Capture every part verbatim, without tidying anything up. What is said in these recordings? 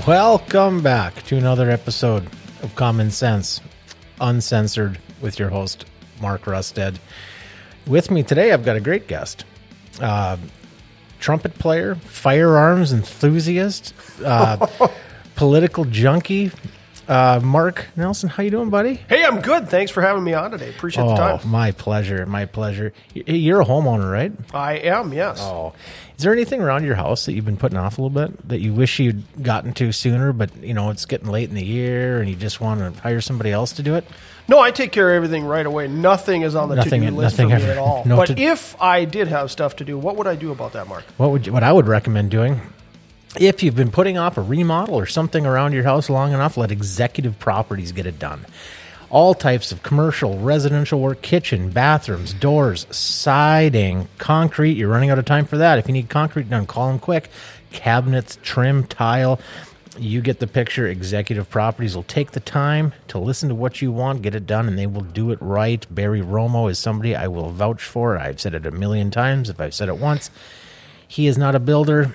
Welcome back to another episode of Common Sense, Uncensored, with your host, Mark Rusted. With me today, I've got a great guest. Uh, trumpet player, firearms enthusiast, uh, political junkie, uh, Mark Nelson. How you doing, buddy? Hey, I'm good. Thanks for having me on today. Appreciate oh, the time. My pleasure. My pleasure. You're a homeowner, right? I am, yes. Oh, is there anything around your house that you've been putting off a little bit that you wish you'd gotten to sooner, but you know it's getting late in the year and you just want to hire somebody else to do it? No, I take care of everything right away. Nothing is on the Nothing- to-do list for nothing me ever- at all. no but to- if I did have stuff to do, what would I do about that, Mark? What would you, what I would recommend doing, if you've been putting off a remodel or something around your house long enough, let Executive Properties get it done. All types of commercial, residential work, kitchen, bathrooms, doors, siding, concrete. You're running out of time for that. If you need concrete done, call them quick. Cabinets, trim, tile. You get the picture. Executive Properties will take the time to listen to what you want, get it done, and they will do it right. Barry Romo is somebody I will vouch for. I've said it a million times. If I've said it once, he is not a builder.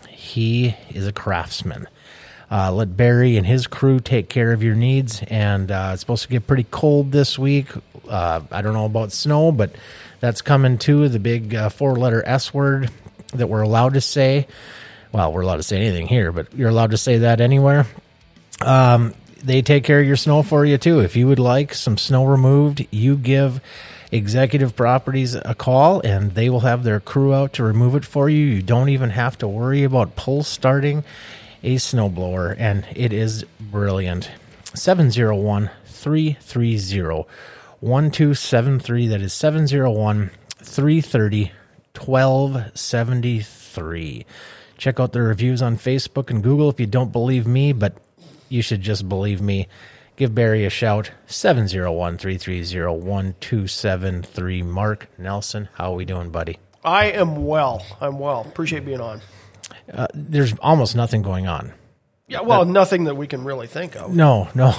He is a craftsman. Uh, let Barry and his crew take care of your needs. And uh, it's supposed to get pretty cold this week. Uh, I don't know about snow, but that's coming too. The big uh, four-letter S word that we're allowed to say. Well, we're allowed to say anything here, but you're allowed to say that anywhere. Um, they take care of your snow for you too. If you would like some snow removed, you give Executive Properties a call and they will have their crew out to remove it for you. You don't even have to worry about pull starting a snowblower, and it is brilliant. seven oh one, three three oh, one two seven three. That is seven oh one, three three oh, one two seven three. Check out the reviews on Facebook and Google if you don't believe me, but you should just believe me. Give Barry a shout, seven oh one, three three oh, one two seven three. Mark Nelson, how are we doing, buddy? I am well. I'm well. Appreciate being on. Uh, there's almost nothing going on. Yeah, well, uh, nothing that we can really think of. No, no.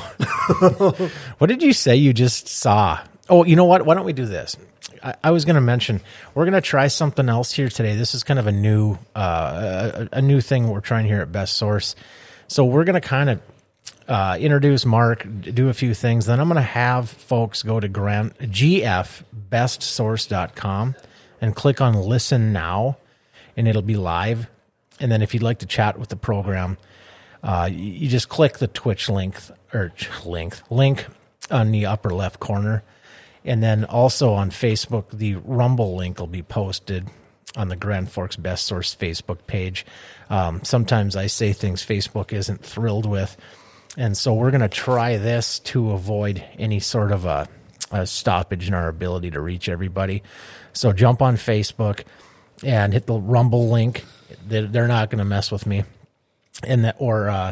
What did you say you just saw? Oh, you know what? Why don't we do this? I, I was going to mention, we're going to try something else here today. This is kind of a new, uh, a, a new thing we're trying here at Best Source. So we're going to kind of uh, introduce Mark, do a few things. Then I'm going to have folks go to grand, G F best source dot com and click on Listen Now, and it'll be live. And then if you'd like to chat with the program, uh, you, you just click the Twitch link or link link on the upper left corner. And then also on Facebook, the Rumble link will be posted on the Grand Forks Best Source Facebook page. Um, sometimes I say things Facebook isn't thrilled with. And so we're going to try this to avoid any sort of a, a stoppage in our ability to reach everybody. So jump on Facebook and hit the Rumble link. They're not going to mess with me. And that, or, uh,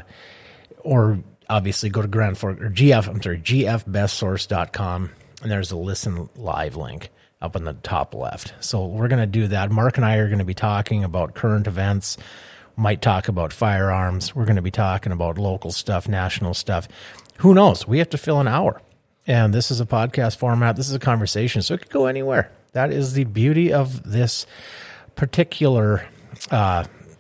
or obviously go to Grand Forks or G F, I'm sorry, G F best source dot com. And there's a listen live link up in the top left. So we're going to do that. Mark and I are going to be talking about current events, might talk about firearms. We're going to be talking about local stuff, national stuff. Who knows? We have to fill an hour. And this is a podcast format. This is a conversation, so it could go anywhere. That is the beauty of this particular uh,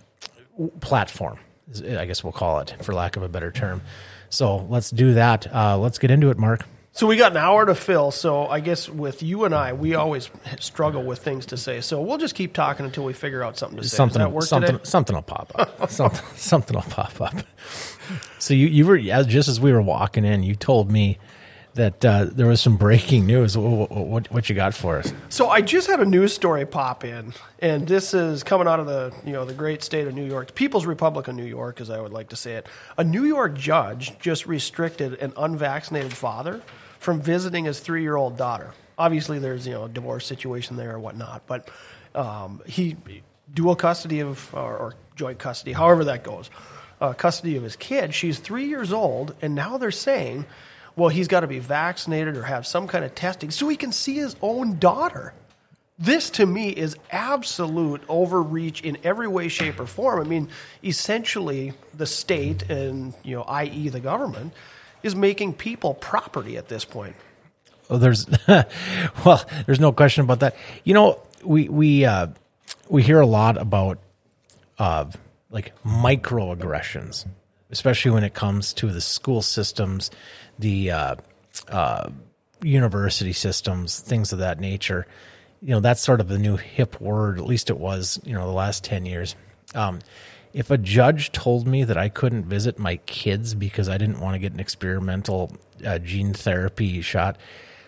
platform, I guess we'll call it, for lack of a better term. So let's do that. Uh, let's get into it, Mark. So we got an hour to fill, so I guess with you and I, we always struggle with things to say. So we'll just keep talking until we figure out something to say. Something, Does that work something, today? something will pop up. something, something will pop up. So you, you were, just as we were walking in, you told me that uh, there was some breaking news. What, what, what you got for us? So I just had a news story pop in, and this is coming out of the you know the great state of New York, the People's Republic of New York, as I would like to say it. A New York judge just restricted an unvaccinated father from visiting his three-year-old daughter. Obviously, there's you know a divorce situation there or whatnot, but um, he dual custody of or, or joint custody, however that goes, uh, custody of his kid. She's three years old, and now they're saying, well, he's got to be vaccinated or have some kind of testing so he can see his own daughter. This, to me, is absolute overreach in every way, shape, or form. I mean, essentially, the state and, you know, that is the government, is making people property at this point. Well, there's, well, there's no question about that. You know, we we uh, we hear a lot about uh, like microaggressions. especially when it comes to the school systems, the uh, uh, university systems, things of that nature. You know, that's sort of the new hip word, at least it was, you know, the last ten years. Um, if a judge told me that I couldn't visit my kids because I didn't want to get an experimental uh, gene therapy shot,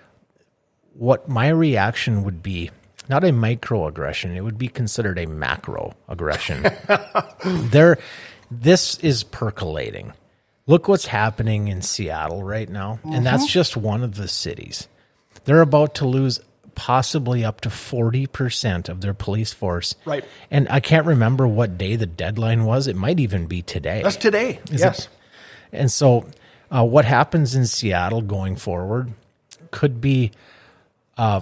what my reaction would be, not a microaggression, it would be considered a macroaggression. there, this is percolating. Look what's happening in Seattle right now, mm-hmm. and that's just one of the cities. They're about to lose possibly up to forty percent of their police force. Right. And I can't remember what day the deadline was. It might even be today. That's today, Is yes. It? And so uh, what happens in Seattle going forward could be, uh,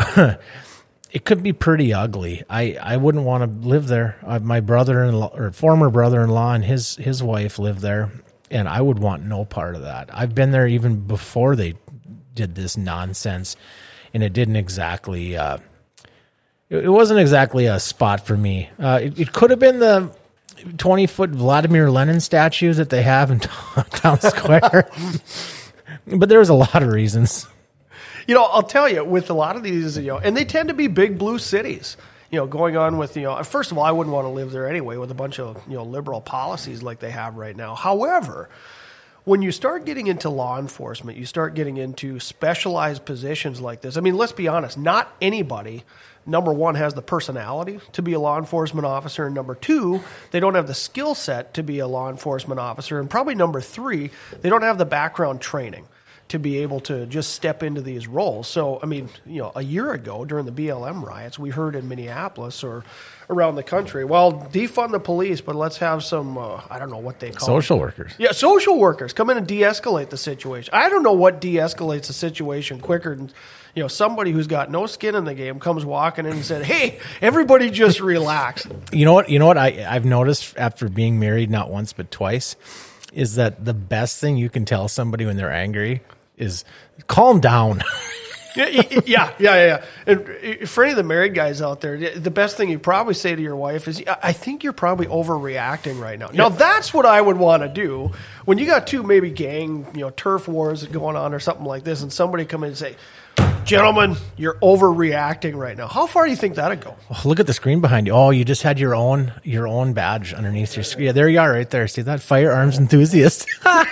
it could be pretty ugly. I, I wouldn't want to live there. Uh, my brother-in-law, or former brother-in-law and his, his wife live there, and I would want no part of that. I've been there even before they did this nonsense. And it didn't exactly, uh, it, it wasn't exactly a spot for me. Uh, it, it could have been the twenty-foot Vladimir Lenin statue that they have in Town Square. But there was a lot of reasons. You know, I'll tell you, with a lot of these, you know, and they tend to be big blue cities, you know, going on with, you know, first of all, I wouldn't want to live there anyway with a bunch of, you know, liberal policies like they have right now. However, when you start getting into law enforcement, you start getting into specialized positions like this. I mean, let's be honest, not anybody, number one, has the personality to be a law enforcement officer, and number two, they don't have the skill set to be a law enforcement officer, and probably number three, they don't have the background training to be able to just step into these roles. So, I mean, you know, a year ago during the B L M riots, we heard in Minneapolis or around the country, well, defund the police, but let's have some, uh, I don't know what they call Social them. workers. Yeah, social workers come in and de-escalate the situation. I don't know what de-escalates the situation quicker than, you know, somebody who's got no skin in the game comes walking in and said, hey, everybody just relax. You know what? You know what I, I've noticed after being married not once but twice is that the best thing you can tell somebody when they're angry is calm down. yeah, yeah, yeah, yeah. And for any of the married guys out there, the best thing you probably say to your wife is, I think you're probably overreacting right now. Now, that's what I would want to do when you got two maybe gang, you know, turf wars going on or something like this, and somebody come in and say, gentlemen, you're overreacting right now. How far do you think that'd go? Oh, look at the screen behind you. Oh, you just had your own your own badge underneath your screen. Yeah, there you are right there. See that? Firearms enthusiast.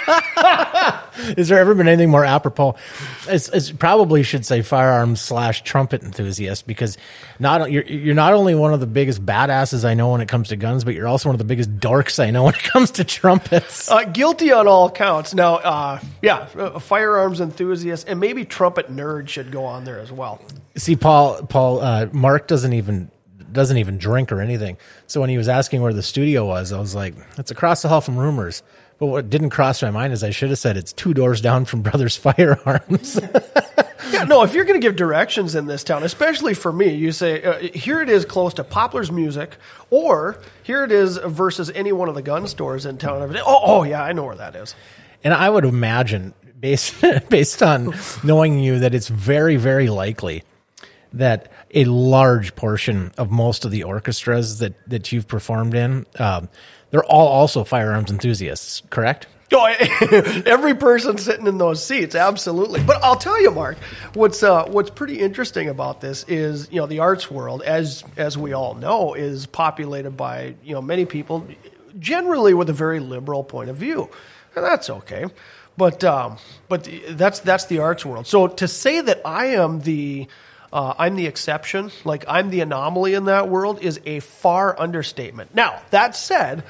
Has there ever been anything more apropos? It's, it's probably should say firearms slash trumpet enthusiast, because not you're you're not only one of the biggest badasses I know when it comes to guns, but you're also one of the biggest dorks I know when it comes to trumpets. Uh, guilty on all counts. Now, uh, yeah, uh, firearms enthusiast, and maybe trumpet nerd should go on there as well. See, Paul, Paul, uh, Mark doesn't even doesn't even drink or anything. So when he was asking where the studio was, I was like, it's across the hall from Rumors. But what didn't cross my mind is I should have said it's two doors down from Brothers Firearms. Yeah, no, if you're going to give directions in this town, especially for me, you say, uh, here it is close to Poplar's Music, or here it is versus any one of the gun stores in town. Oh, oh yeah, I know where that is. And I would imagine, based based on knowing you, that it's very, very likely that a large portion of most of the orchestras that, that you've performed in, um, they're all also firearms enthusiasts, correct? Oh, every person sitting in those seats, absolutely. But I'll tell you, Mark, what's uh, what's pretty interesting about this is, you know, the arts world, as as we all know, is populated by, you know, many people, generally with a very liberal point of view, and that's okay. But um, but that's that's the arts world. So to say that I am the Uh, I'm the exception, like I'm the anomaly in that world, is a far understatement. Now, that said,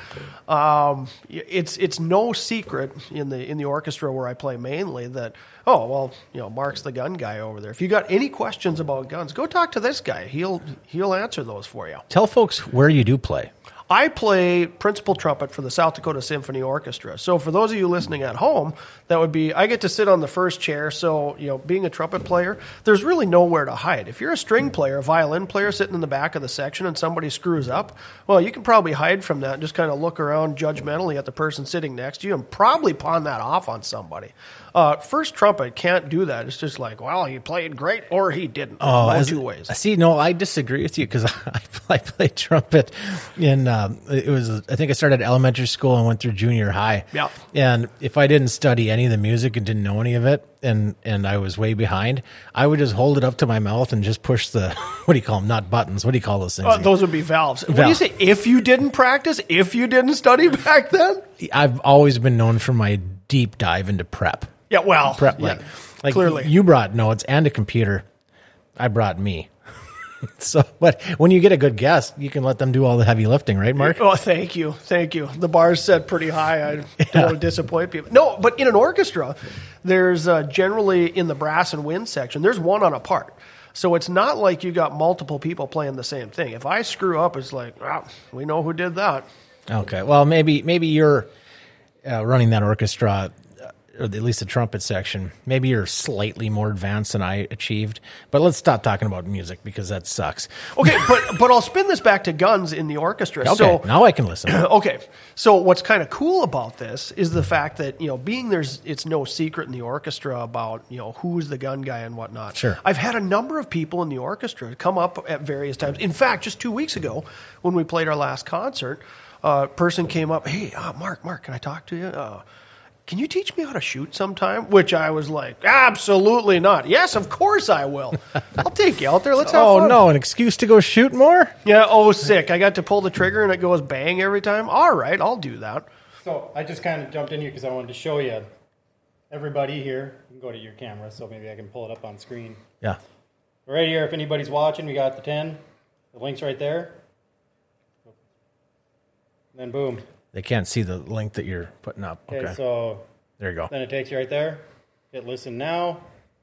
um, it's it's no secret in the in the orchestra where I play mainly that, oh, well, you know, Mark's the gun guy over there. If you got any questions about guns, go talk to this guy. He'll he'll answer those for you. Tell folks where you do play. I play principal trumpet for the South Dakota Symphony Orchestra. So for those of you listening at home, that would be, I get to sit on the first chair. So, you know, being a trumpet player, there's really nowhere to hide. If you're a string player, a violin player sitting in the back of the section and somebody screws up, well, you can probably hide from that and just kind of look around judgmentally at the person sitting next to you and probably pawn that off on somebody. Uh, first trumpet can't do that. It's just like, well, he played great or he didn't. Oh, no as, two ways. See, no, I disagree with you because I, I play trumpet in uh, um, it was, I think I started elementary school and went through junior high. Yeah. And if I didn't study any of the music and didn't know any of it, and, and I was way behind, I would just hold it up to my mouth and just push the, what do you call them? Not buttons. What do you call those things? Uh, those would be valves. What do you say? If you didn't practice, if you didn't study back then? I've always been known for my deep dive into prep. Yeah, well, Prep, yeah, like, like clearly. you brought notes and a computer. I brought me. So, but when you get a good guest, you can let them do all the heavy lifting, right, Mark? Oh, thank you. Thank you. The bar's set pretty high. I don't yeah. want to disappoint people. No, but in an orchestra, there's uh, generally in the brass and wind section, there's one on a part. So it's not like you got multiple people playing the same thing. If I screw up, it's like, well, we know who did that. Okay. Well, maybe maybe you're uh, running that orchestra, or at least the trumpet section. Maybe you're slightly more advanced than I achieved. But let's stop talking about music because that sucks. Okay, but but I'll spin this back to guns in the orchestra. Okay, so, now I can listen. Okay, so what's kind of cool about this is the fact that, you know, being there's it's no secret in the orchestra about, you know, who's the gun guy and whatnot. Sure. I've had a number of people in the orchestra come up at various times. In fact, just two weeks ago when we played our last concert, a person came up, hey, uh, Mark, Mark, can I talk to you? Uh, Can you teach me how to shoot sometime? Which I was like, absolutely not. Yes, of course I will. I'll take you out there. Let's have oh, fun. no, an excuse to go shoot more? Yeah, oh, sick. I got to pull the trigger and it goes bang every time. All right, I'll do that. So I just kind of jumped in here because I wanted to show you everybody here. You can go to your camera, so maybe I can pull it up on screen. Yeah. Right here, if anybody's watching, we got the ten. The link's right there. And then boom. They can't see the link that you're putting up. Okay, Okay. so There you go. then it takes you right there. Hit listen now.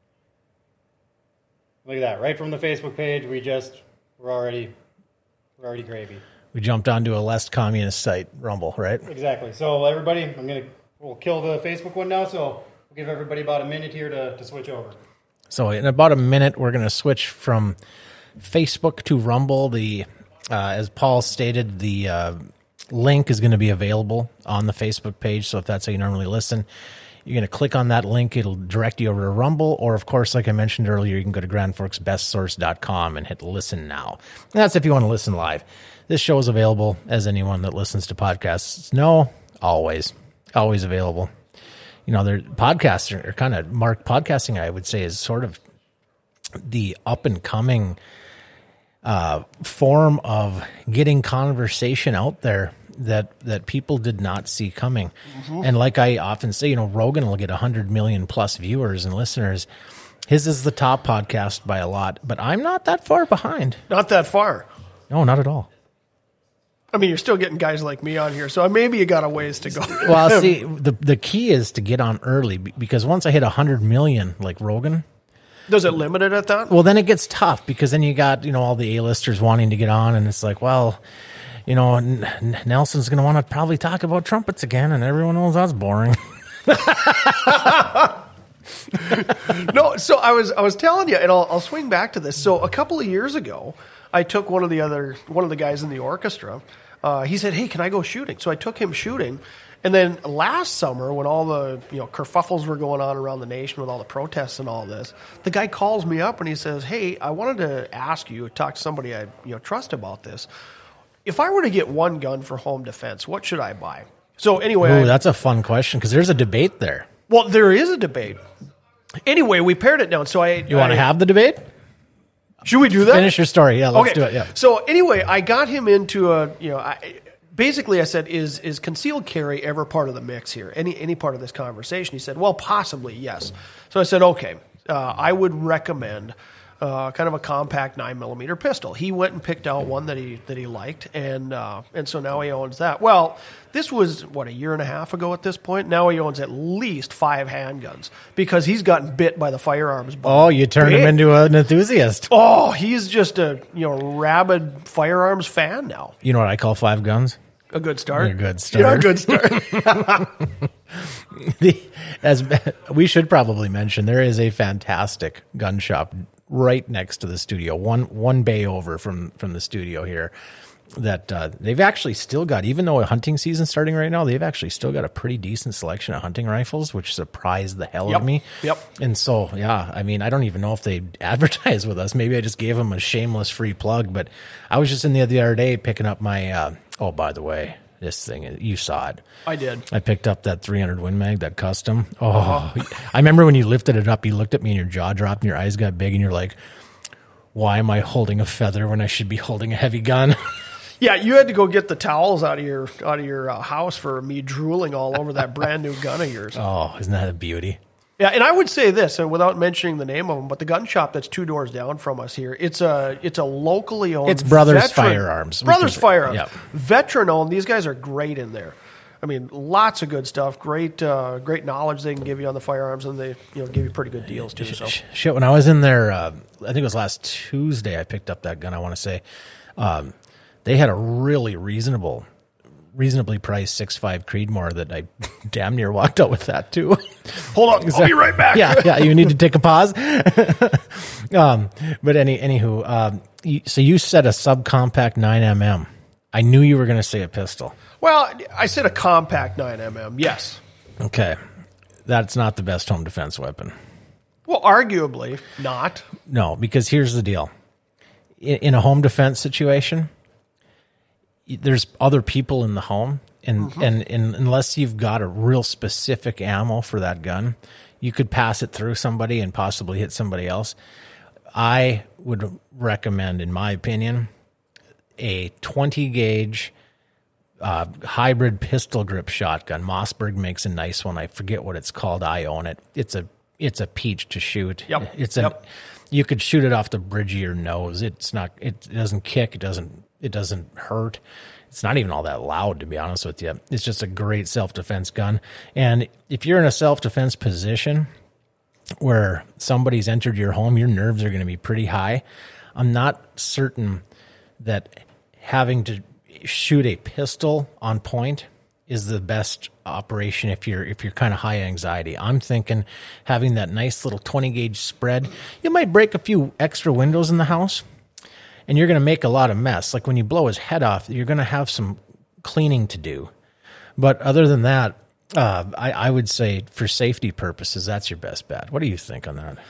Look at that. Right from the Facebook page, we just, we're already, we're already gravy. We jumped onto a less communist site, Rumble, right? Exactly. So everybody, I'm going to, we'll kill the Facebook one now, so we'll give everybody about a minute here to, to switch over. So in about a minute, we're going to switch from Facebook to Rumble. The uh, as Paul stated, the uh, link is going to be available on the Facebook page. So if that's how you normally listen, you're going to click on that link. It'll direct you over to Rumble. Or, of course, like I mentioned earlier, you can go to grand forks best source dot com and hit listen now. And that's if you want to listen live. This show is available, as anyone that listens to podcasts know, always, always available. You know, their podcasts are, are kind of, Mark, podcasting, I would say, is sort of the up-and-coming uh, form of getting conversation out there that that people did not see coming. Mm-hmm. And like I often say, you know, Rogan will get one hundred million plus viewers and listeners. His is the top podcast by a lot, but I'm not that far behind. Not that far. No, not at all. I mean, you're still getting guys like me on here, so maybe you got a ways to go. Well, see, the the key is to get on early, because once I hit one hundred million, like Rogan. Does it limit it at that? Well, then it gets tough, because then you got, you know, all the A-listers wanting to get on, and it's like, well, you know, N- Nelson's going to want to probably talk about trumpets again, and everyone knows that's boring. No, so I was I was telling you, and I'll, I'll swing back to this. So a couple of years ago, I took one of the other one of the guys in the orchestra. Uh, he said, "Hey, can I go shooting?" So I took him shooting, and then last summer, when all the you know kerfuffles were going on around the nation with all the protests and all this, the guy calls me up and he says, "Hey, I wanted to ask you, talk to somebody I you know trust about this. If I were to get one gun for home defense, what should I buy?" So anyway, Ooh, I, that's a fun question, because there's a debate there. well, there is a debate. Anyway, we pared it down. So I You want I, to have the debate? Should we do that? Finish your story. Yeah, let's do it. Yeah. So anyway, I got him into a, you know, I, basically I said, is is concealed carry ever part of the mix here? Any any part of this conversation? He said, well, possibly, yes. So I said, okay, uh, I would recommend uh, kind of a compact nine millimeter pistol. He went and picked out one that he that he liked, and uh, and so now he owns that. Well, this was what, a year and a half ago at this point. Now he owns at least five handguns because he's gotten bit by the firearms bug. Oh, you turned him into an enthusiast. Oh, he's just a you know rabid firearms fan now. You know what I call five guns? A good start. A good start. Yeah, a good start. the, as we should probably mention, there is a fantastic gun shop right next to the studio, one one bay over from from the studio here. That uh, they've actually still got, even though a hunting season's starting right now, they've actually still got a pretty decent selection of hunting rifles, which surprised the hell Yep. out of me. Yep. And so, yeah, I mean, I don't even know if they advertise with us. Maybe I just gave them a shameless free plug. But I was just in the, the other day picking up my uh, Oh, by the way, this thing, you saw it. I did. I picked up that three hundred Win Mag, that custom. Oh, uh-huh. I remember when you lifted it up, you looked at me and your jaw dropped and your eyes got big and you're like, why am I holding a feather when I should be holding a heavy gun? Yeah, you had to go get the towels out of your out of your uh, house for me drooling all over that brand new gun of yours. Oh, isn't that a beauty? Yeah, and I would say this, and without mentioning the name of them, but the gun shop that's two doors down from us here, it's a it's a locally owned. It's Brothers veteran, Firearms. Brothers Firearms, yep. Veteran owned. These guys are great in there. I mean, lots of good stuff. Great, uh, great knowledge they can give you on the firearms, and they you know give you pretty good deals too. So shit, when I was in there, uh, I think it was last Tuesday, I picked up that gun. I want to say, um, they had a really reasonable. reasonably priced six five Creedmoor that I damn near walked out with that too. Hold on, I'll be right back. yeah, yeah, you need to take a pause. um, but any, anywho, um, you, so you said a subcompact nine millimeter. I knew you were going to say a pistol. Well, I said a compact nine millimeter, yes. Okay, that's not the best home defense weapon. Well, arguably not. No, because here's the deal. In, in a home defense situation, there's other people in the home, and, mm-hmm. and, and unless you've got a real specific ammo for that gun, you could pass it through somebody and possibly hit somebody else. I would recommend, in my opinion, a twenty gauge uh, hybrid pistol grip shotgun. Mossberg makes a nice one. I forget what it's called. I own it. It's a it's a peach to shoot. Yep. It's a yep. You could shoot it off the bridge of your nose. It's not. It doesn't kick. It doesn't. It doesn't hurt. It's not even all that loud, to be honest with you. It's just a great self-defense gun. And if you're in a self-defense position where somebody's entered your home, your nerves are going to be pretty high. I'm not certain that having to shoot a pistol on point is the best operation if you're if you're kind of high anxiety. I'm thinking having that nice little twenty gauge spread, you might break a few extra windows in the house, and you're going to make a lot of mess. Like when you blow his head off, you're going to have some cleaning to do. But other than that, uh, I, I would say for safety purposes, that's your best bet. What do you think on that?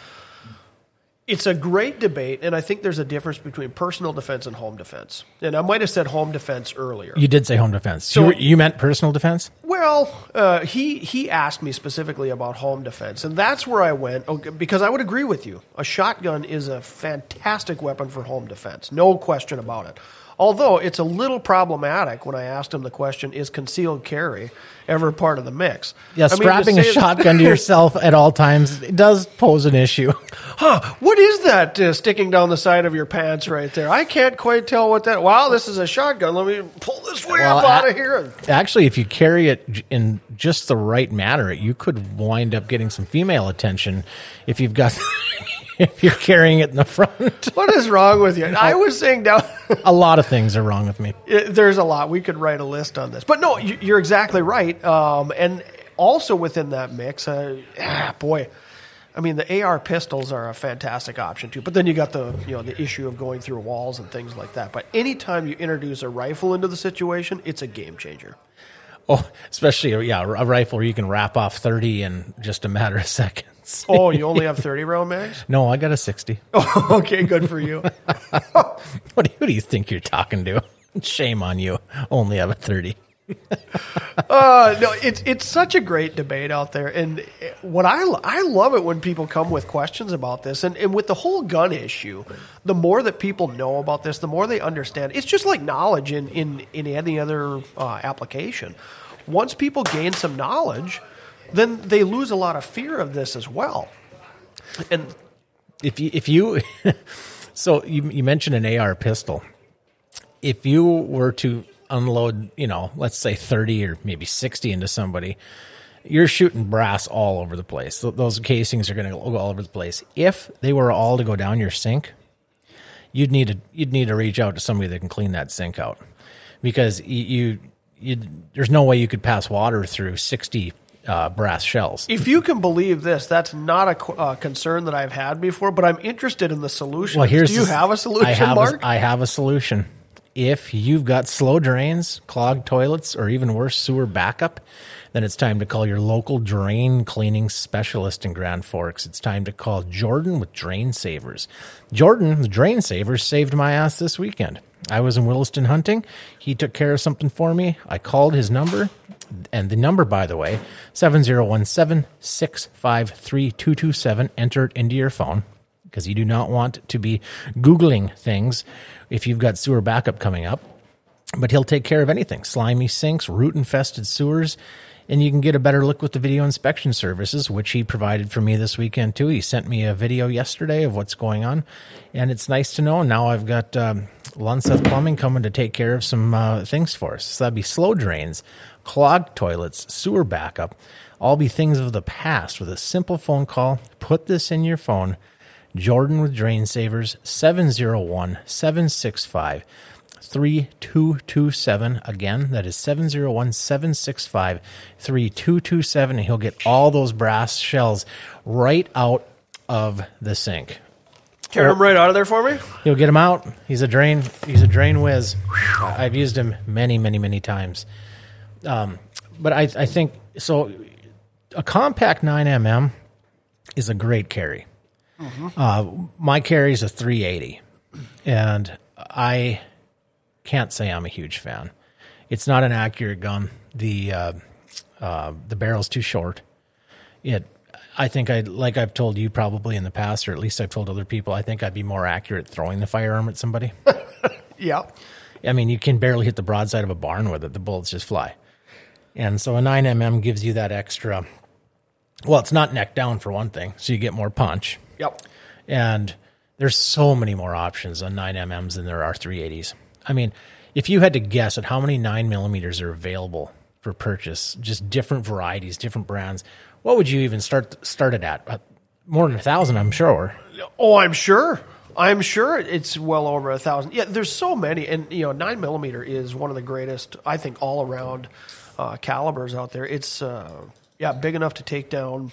It's a great debate, and I think there's a difference between personal defense and home defense. And I might have said home defense earlier. You did say home defense. So So- you, you meant personal defense? Well, uh, he he asked me specifically about home defense, and that's where I went, okay, because I would agree with you. A shotgun is a fantastic weapon for home defense, no question about it. Although it's a little problematic when I asked him the question, is concealed carry ever part of the mix? Yeah, I mean, to strapping a say- shotgun to yourself at all times, it does pose an issue. Huh, what is that uh, sticking down the side of your pants right there? I can't quite tell what that... Wow, this is a shotgun. Let me pull this way Well, up out a- of here. Actually, if you carry it j- in just the right manner, you could wind up getting some female attention if you've got... if you're carrying it in the front. What is wrong with you? I was saying down... A lot of things are wrong with me. It- There's a lot. We could write a list on this. But no, you- you're exactly right. Um, and also within that mix, uh, ah, boy, I mean, the A R pistols are a fantastic option too. But then you got the you know the issue of going through walls and things like that. But anytime you introduce a rifle into the situation, it's a game changer. Oh, especially, yeah, a rifle where you can wrap off thirty in just a matter of seconds. Oh, you only have thirty round mags? No, I got a sixty. Oh, okay, good for you. What do, who do you think you're talking to? Shame on you. Only have a thirty. Uh, no, it's it's such a great debate out there, and what I I love it when people come with questions about this, and, and with the whole gun issue, the more that people know about this, the more they understand. It's just like knowledge in in, in any other uh, application. Once people gain some knowledge, then they lose a lot of fear of this as well. And If you, if you, so you, you mentioned an A R pistol. If you were to unload, you know, let's say thirty or maybe sixty into somebody, you're shooting brass all over the place. Th- Those casings are going to go all over the place. If they were all to go down your sink, you'd need to you'd need to reach out to somebody that can clean that sink out, because you, you, you there's no way you could pass water through sixty uh, brass shells. if you can believe this, that's not a qu- uh, concern that I've had before, but I'm interested in the solution. Well, here's Do you the- have a solution, I have Mark? A, I have a solution. If you've got slow drains, clogged toilets, or even worse, sewer backup, then it's time to call your local drain cleaning specialist in Grand Forks. It's time to call Jordan with Drain Savers. Jordan, the Drain Savers, saved my ass this weekend. I was in Williston hunting. He took care of something for me. I called his number, and the number, by the way, seven zero one seven, six five three, two two seven. Enter it into your phone because you do not want to be Googling things if you've got sewer backup coming up. But he'll take care of anything. Slimy sinks, root-infested sewers, and you can get a better look with the video inspection services, which he provided for me this weekend, too. He sent me a video yesterday of what's going on, and it's nice to know. Now I've got um, Lunseth Plumbing coming to take care of some uh, things for us. So that'd be slow drains, clogged toilets, sewer backup, all be things of the past with a simple phone call. Put this in your phone. Jordan with Drain Savers, seven zero one, seven six five, three two two seven. Again, that is seven zero one, seven six five, three two two seven, and he'll get all those brass shells right out of the sink. Tear them right out of there for me? He'll get them out. He's a drain he's a drain whiz. I've used him many, many, many times. Um, but I, I think, so a compact nine millimeter is a great carry. Mm-hmm. Uh, my carry is a three eighty, and I can't say I'm a huge fan. It's not an accurate gun. The uh, uh, the barrel's too short. It, I think I like I've told you probably in the past, or at least I've told other people, I think I'd be more accurate throwing the firearm at somebody. Yeah. I mean, you can barely hit the broadside of a barn with it. The bullets just fly. And so a nine millimeter gives you that extra. Well, it's not neck down for one thing, so you get more punch. Yep. And there's so many more options on nine millimeters than there are three eighties. I mean, if you had to guess at how many nine millimeters are available for purchase, just different varieties, different brands, what would you even start start it at? Uh, more than a thousand, I'm sure. Oh, I'm sure. I'm sure it's well over a thousand. Yeah, there's so many, and you know, nine millimeter is one of the greatest, I think, all around uh, calibers out there. It's uh, yeah, big enough to take down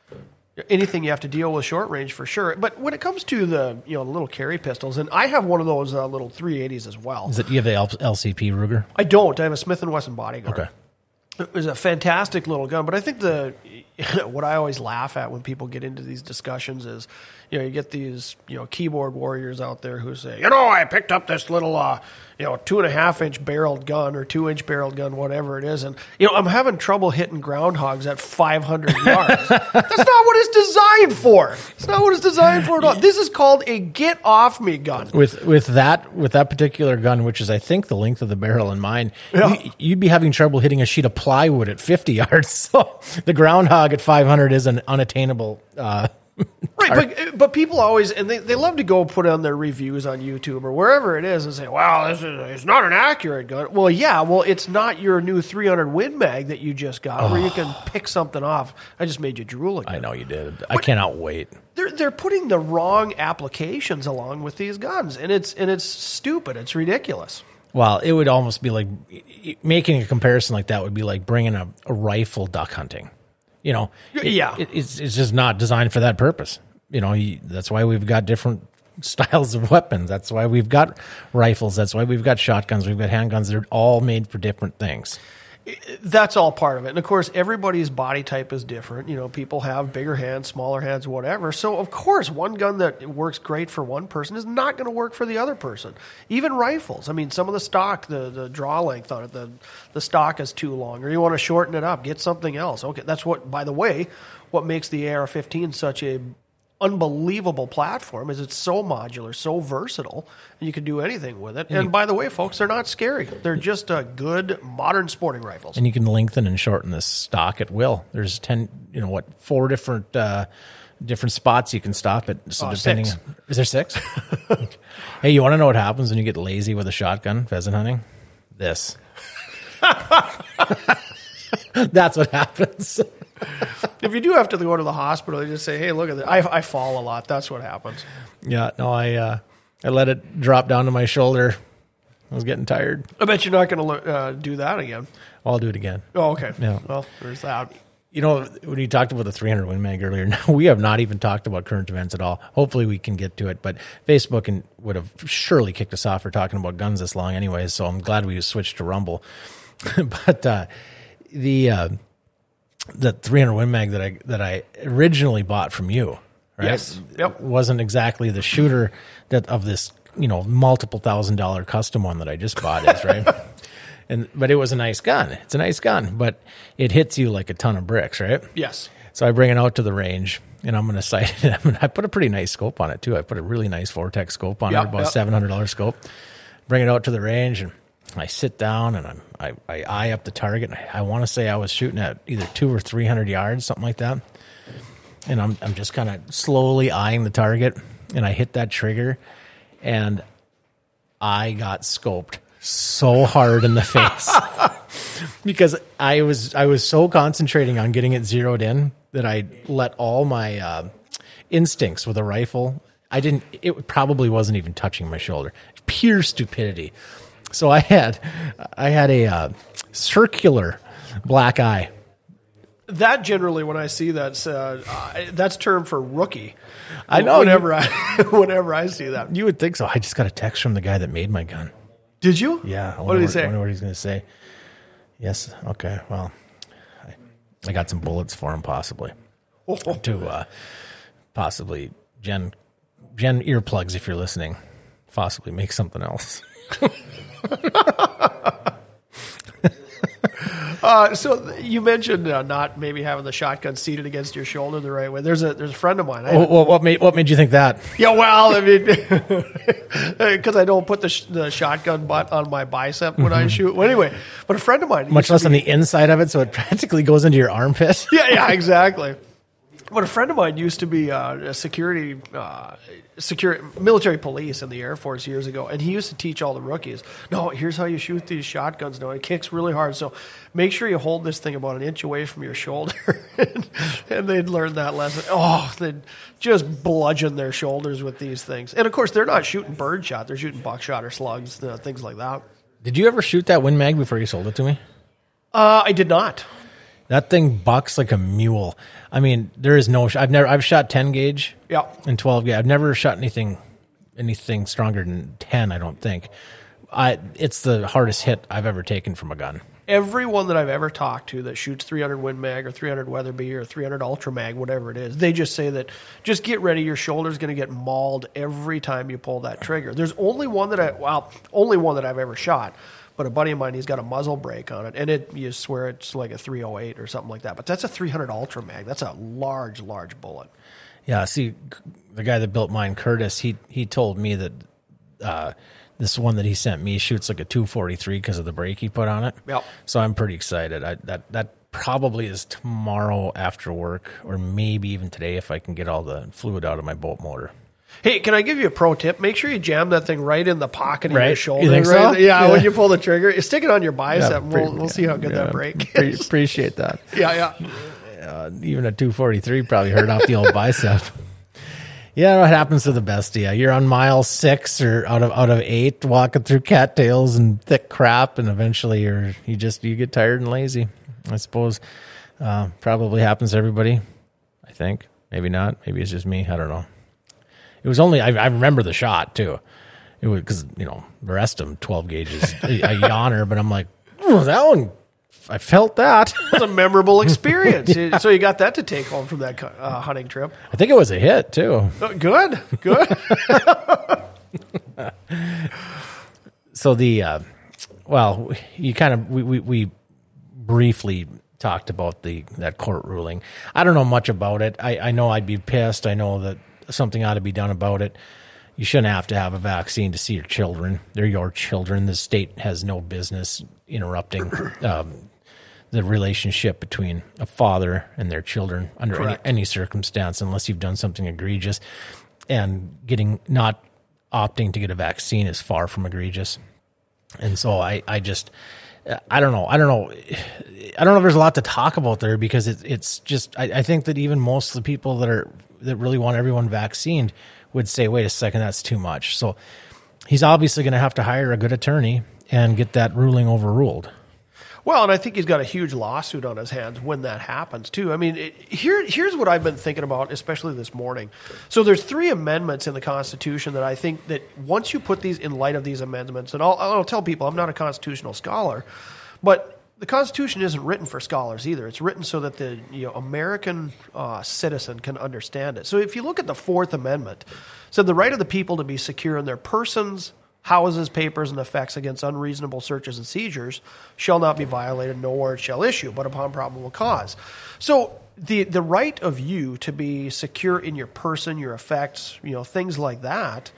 anything you have to deal with short range for sure. But when it comes to the you know the little carry pistols, and I have one of those uh, little three eighties as well. Is it you have the L- LCP Ruger? I don't. I have a Smith and Wesson Bodyguard. Okay. It was a fantastic little gun, but I think the what I always laugh at when people get into these discussions is, you know, you get these you know keyboard warriors out there who say, you know, I picked up this little uh, you know two and a half inch barreled gun or two inch barreled gun, whatever it is, and you know I'm having trouble hitting groundhogs at five hundred yards. That's not what it's designed for. It's not what it's designed for at all. This is called a get off me gun. With with that with that particular gun, which is I think the length of the barrel in mine, Yeah. you, you'd be having trouble hitting a sheet of plywood at fifty yards. So the groundhog at five hundred is an unattainable. Uh, Right, but but people always, and they, they love to go put on their reviews on YouTube or wherever it is and say, wow, this is it's not an accurate gun. Well, yeah, well, it's not your new three hundred Win Mag that you just got oh. where you can pick something off. I just made you drool again. I know you did. I but cannot wait. They're they're putting the wrong applications along with these guns, and it's and it's stupid. It's ridiculous. Well, it would almost be like making a comparison like that would be like bringing a, a rifle duck hunting. You know, it, yeah, it, it's it's just not designed for that purpose. You know, you, that's why we've got different styles of weapons. That's why we've got rifles. That's why we've got shotguns. We've got handguns. They're all made for different things. That's all part of it. And of course, everybody's body type is different. You know, people have bigger hands, smaller hands, whatever. So of course, one gun that works great for one person is not going to work for the other person. Even rifles. I mean, some of the stock, the, the draw length on it, the, the stock is too long, or you want to shorten it up, get something else. Okay, that's what, by the way, what makes the A R fifteen such a unbelievable platform is it's so modular, so versatile, and you can do anything with it. And, and by the way, folks, they're not scary. They're just uh, good modern sporting rifles. And you can lengthen and shorten this stock at will. There's ten, you know, what, four different uh, different spots you can stop it. So uh, depending, six. On, is there six? Hey, you want to know what happens when you get lazy with a shotgun pheasant hunting? This. That's what happens. If you do have to go to the hospital, you just say, hey, look at that. I, I fall a lot. That's what happens. Yeah, no, I uh, I let it drop down to my shoulder. I was getting tired. I bet you're not going to uh, do that again. Well, I'll do it again. Oh, okay. Yeah. Well, there's that. You know, when you talked about the three hundred Win Mag earlier, now we have not even talked about current events at all. Hopefully we can get to it, but Facebook and would have surely kicked us off for talking about guns this long anyways, so I'm glad we switched to Rumble. But uh, the... Uh, the three hundred Win Mag that I that I originally bought from you, right? Yes. Yep. Wasn't exactly the shooter that of this you know, multiple thousand dollar custom one that I just bought is, right? And but it was a nice gun. It's a nice gun, but it hits you like a ton of bricks, right? Yes. So I bring it out to the range, and I'm going to sight it. I put a pretty nice scope on it too. I put a really nice Vortex scope on yep, it, about yep. seven hundred dollars scope. Bring it out to the range, and I sit down and I'm, I I eye up the target. And I, I want to say I was shooting at either two or three hundred yards, something like that. And I'm I'm just kind of slowly eyeing the target, and I hit that trigger, and I got scoped so hard in the face because I was I was so concentrating on getting it zeroed in that I let all my uh, instincts with a rifle. I didn't. It probably wasn't even touching my shoulder. Pure stupidity. So I had I had a uh, circular black eye. That generally, when I see that, uh, that's termed for rookie. I know. Whenever you, I whenever I see that, you would think so. I just got a text from the guy that made my gun. Did you? Yeah. I What did he what, say? I wonder what he's going to say. Yes. Okay. Well, I, I got some bullets for him, possibly. Oh. To uh, possibly Jen, Jen earplugs, if you're listening, possibly make something else. Uh, so you mentioned uh, not maybe having the shotgun seated against your shoulder the right way. There's a there's a friend of mine. I, What, what, what made what made you think that? yeah, well, I mean, because I don't put the, sh- the shotgun butt on my bicep when I shoot. Well, anyway, but a friend of mine, Much used to less be- on the inside of it, so it practically goes into your armpit. yeah, yeah, exactly. But a friend of mine used to be uh, a security, uh, security, military police in the Air Force years ago, and he used to teach all the rookies. No, here's how you shoot these shotguns. No, it kicks really hard, so make sure you hold this thing about an inch away from your shoulder. and, and they'd learn that lesson. Oh, they'd just bludgeon their shoulders with these things. And of course, they're not shooting birdshot; they're shooting buckshot or slugs, you know, things like that. Did you ever shoot that Win Mag before you sold it to me? Uh, I did not. That thing bucks like a mule. I mean, there is no. I've never. I've shot ten gauge. Yeah. And twelve gauge. I've never shot anything, anything stronger than ten. I don't think. I. It's the hardest hit I've ever taken from a gun. Everyone that I've ever talked to that shoots three hundred Win Mag or three hundred Weatherby or three hundred Ultra Mag, whatever it is, they just say that just get ready. Your shoulder's going to get mauled every time you pull that trigger. There's only one that I. Well, only one that I've ever shot. But a buddy of mine, he's got a muzzle brake on it, and it you swear it's like a three oh eight or something like that. But that's a three hundred Ultra Mag. That's a large, large bullet. Yeah. See, the guy that built mine, Curtis, he he told me that uh, this one that he sent me shoots like a two forty-three because of the brake he put on it. Yep. So I'm pretty excited. I, that that probably is tomorrow after work, or maybe even today if I can get all the fluid out of my bolt motor. Hey, can I give you a pro tip? Make sure you jam that thing right in the pocket of your Right? shoulder. You think right? so? Yeah, Yeah. when you pull the trigger, you stick it on your bicep, Yeah, and we'll, pre- we'll see how good yeah, that brake pre- is. Appreciate that. Yeah, yeah. Uh, even a two forty-three probably hurt off the old bicep. Yeah, what happens to the best of you? You're on mile six or out of out of eight, walking through cattails and thick crap, and eventually you're you just you get tired and lazy. I suppose uh, probably happens to everybody. I think maybe not. Maybe it's just me. I don't know. It was only I, I remember the shot too. It was because you know the rest of them twelve gauges a, a yawner, but I'm like, oh, that one. I felt that. It was a memorable experience. So you got that to take home from that uh, hunting trip. I think it was a hit too. Uh, good, good. So the uh, well, you kind of we, we we briefly talked about the that court ruling. I don't know much about it. I, I know I'd be pissed. I know that something ought to be done about it. You shouldn't have to have a vaccine to see your children. They're your children. The state has no business interrupting um, the relationship between a father and their children under any, any circumstance, unless you've done something egregious. And getting not opting to get a vaccine is far from egregious. And so I, I just, I don't know. I don't know. I don't know if there's a lot to talk about there because it, it's just, I, I think that even most of the people that are, that really want everyone vaccinated would say, wait a second, that's too much. So he's obviously going to have to hire a good attorney and get that ruling overruled. Well, and I think he's got a huge lawsuit on his hands when that happens, too. I mean, it, here, here's what I've been thinking about, especially this morning. So there's three amendments in the Constitution that I think that once you put these in light of these amendments, and I'll, I'll tell people I'm not a constitutional scholar, but the Constitution isn't written for scholars either. It's written so that the you know, American uh, citizen can understand it. So if you look at the Fourth Amendment, it said the right of the people to be secure in their persons, houses, papers, and effects against unreasonable searches and seizures shall not be violated, no warrant shall issue, but upon probable cause. So the the right of you to be secure in your person, your effects, you know, things like that,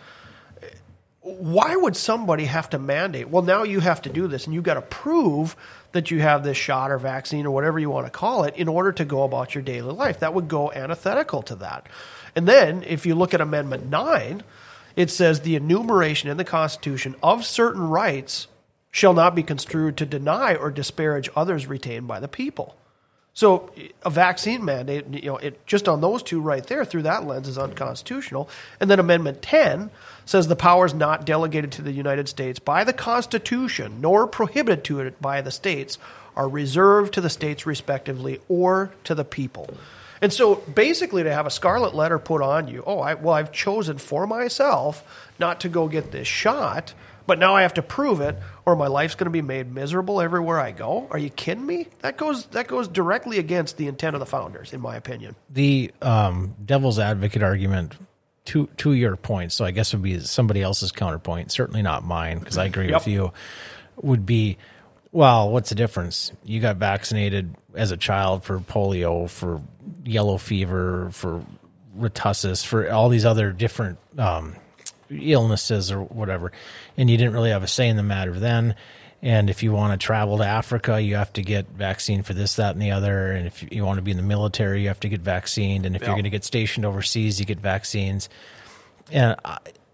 why would somebody have to mandate, well, now you have to do this, and you've got to prove that you have this shot or vaccine or whatever you want to call it in order to go about your daily life? That would go antithetical to that. And then if you look at Amendment nine, it says the enumeration in the Constitution of certain rights shall not be construed to deny or disparage others retained by the people. So a vaccine mandate, you know, it just on those two right there through that lens is unconstitutional. And then Amendment ten says the powers not delegated to the United States by the Constitution nor prohibited to it by the states are reserved to the states respectively or to the people. And so basically to have a scarlet letter put on you, oh, I, well, I've chosen for myself not to go get this shot, but now I have to prove it or my life's going to be made miserable everywhere I go. Are you kidding me? That goes that goes directly against the intent of the founders, in my opinion. The um, devil's advocate argument, to to your point, so I guess it would be somebody else's counterpoint, certainly not mine, because I agree Yep. with you, would be, well, what's the difference? You got vaccinated as a child for polio, for yellow fever, for pertussis, for all these other different um, illnesses or whatever, and you didn't really have a say in the matter then. And if you want to travel to Africa, you have to get vaccine for this, that, and the other. And if you want to be in the military, you have to get vaccinated. And if Yeah. you're going to get stationed overseas, you get vaccines. And I,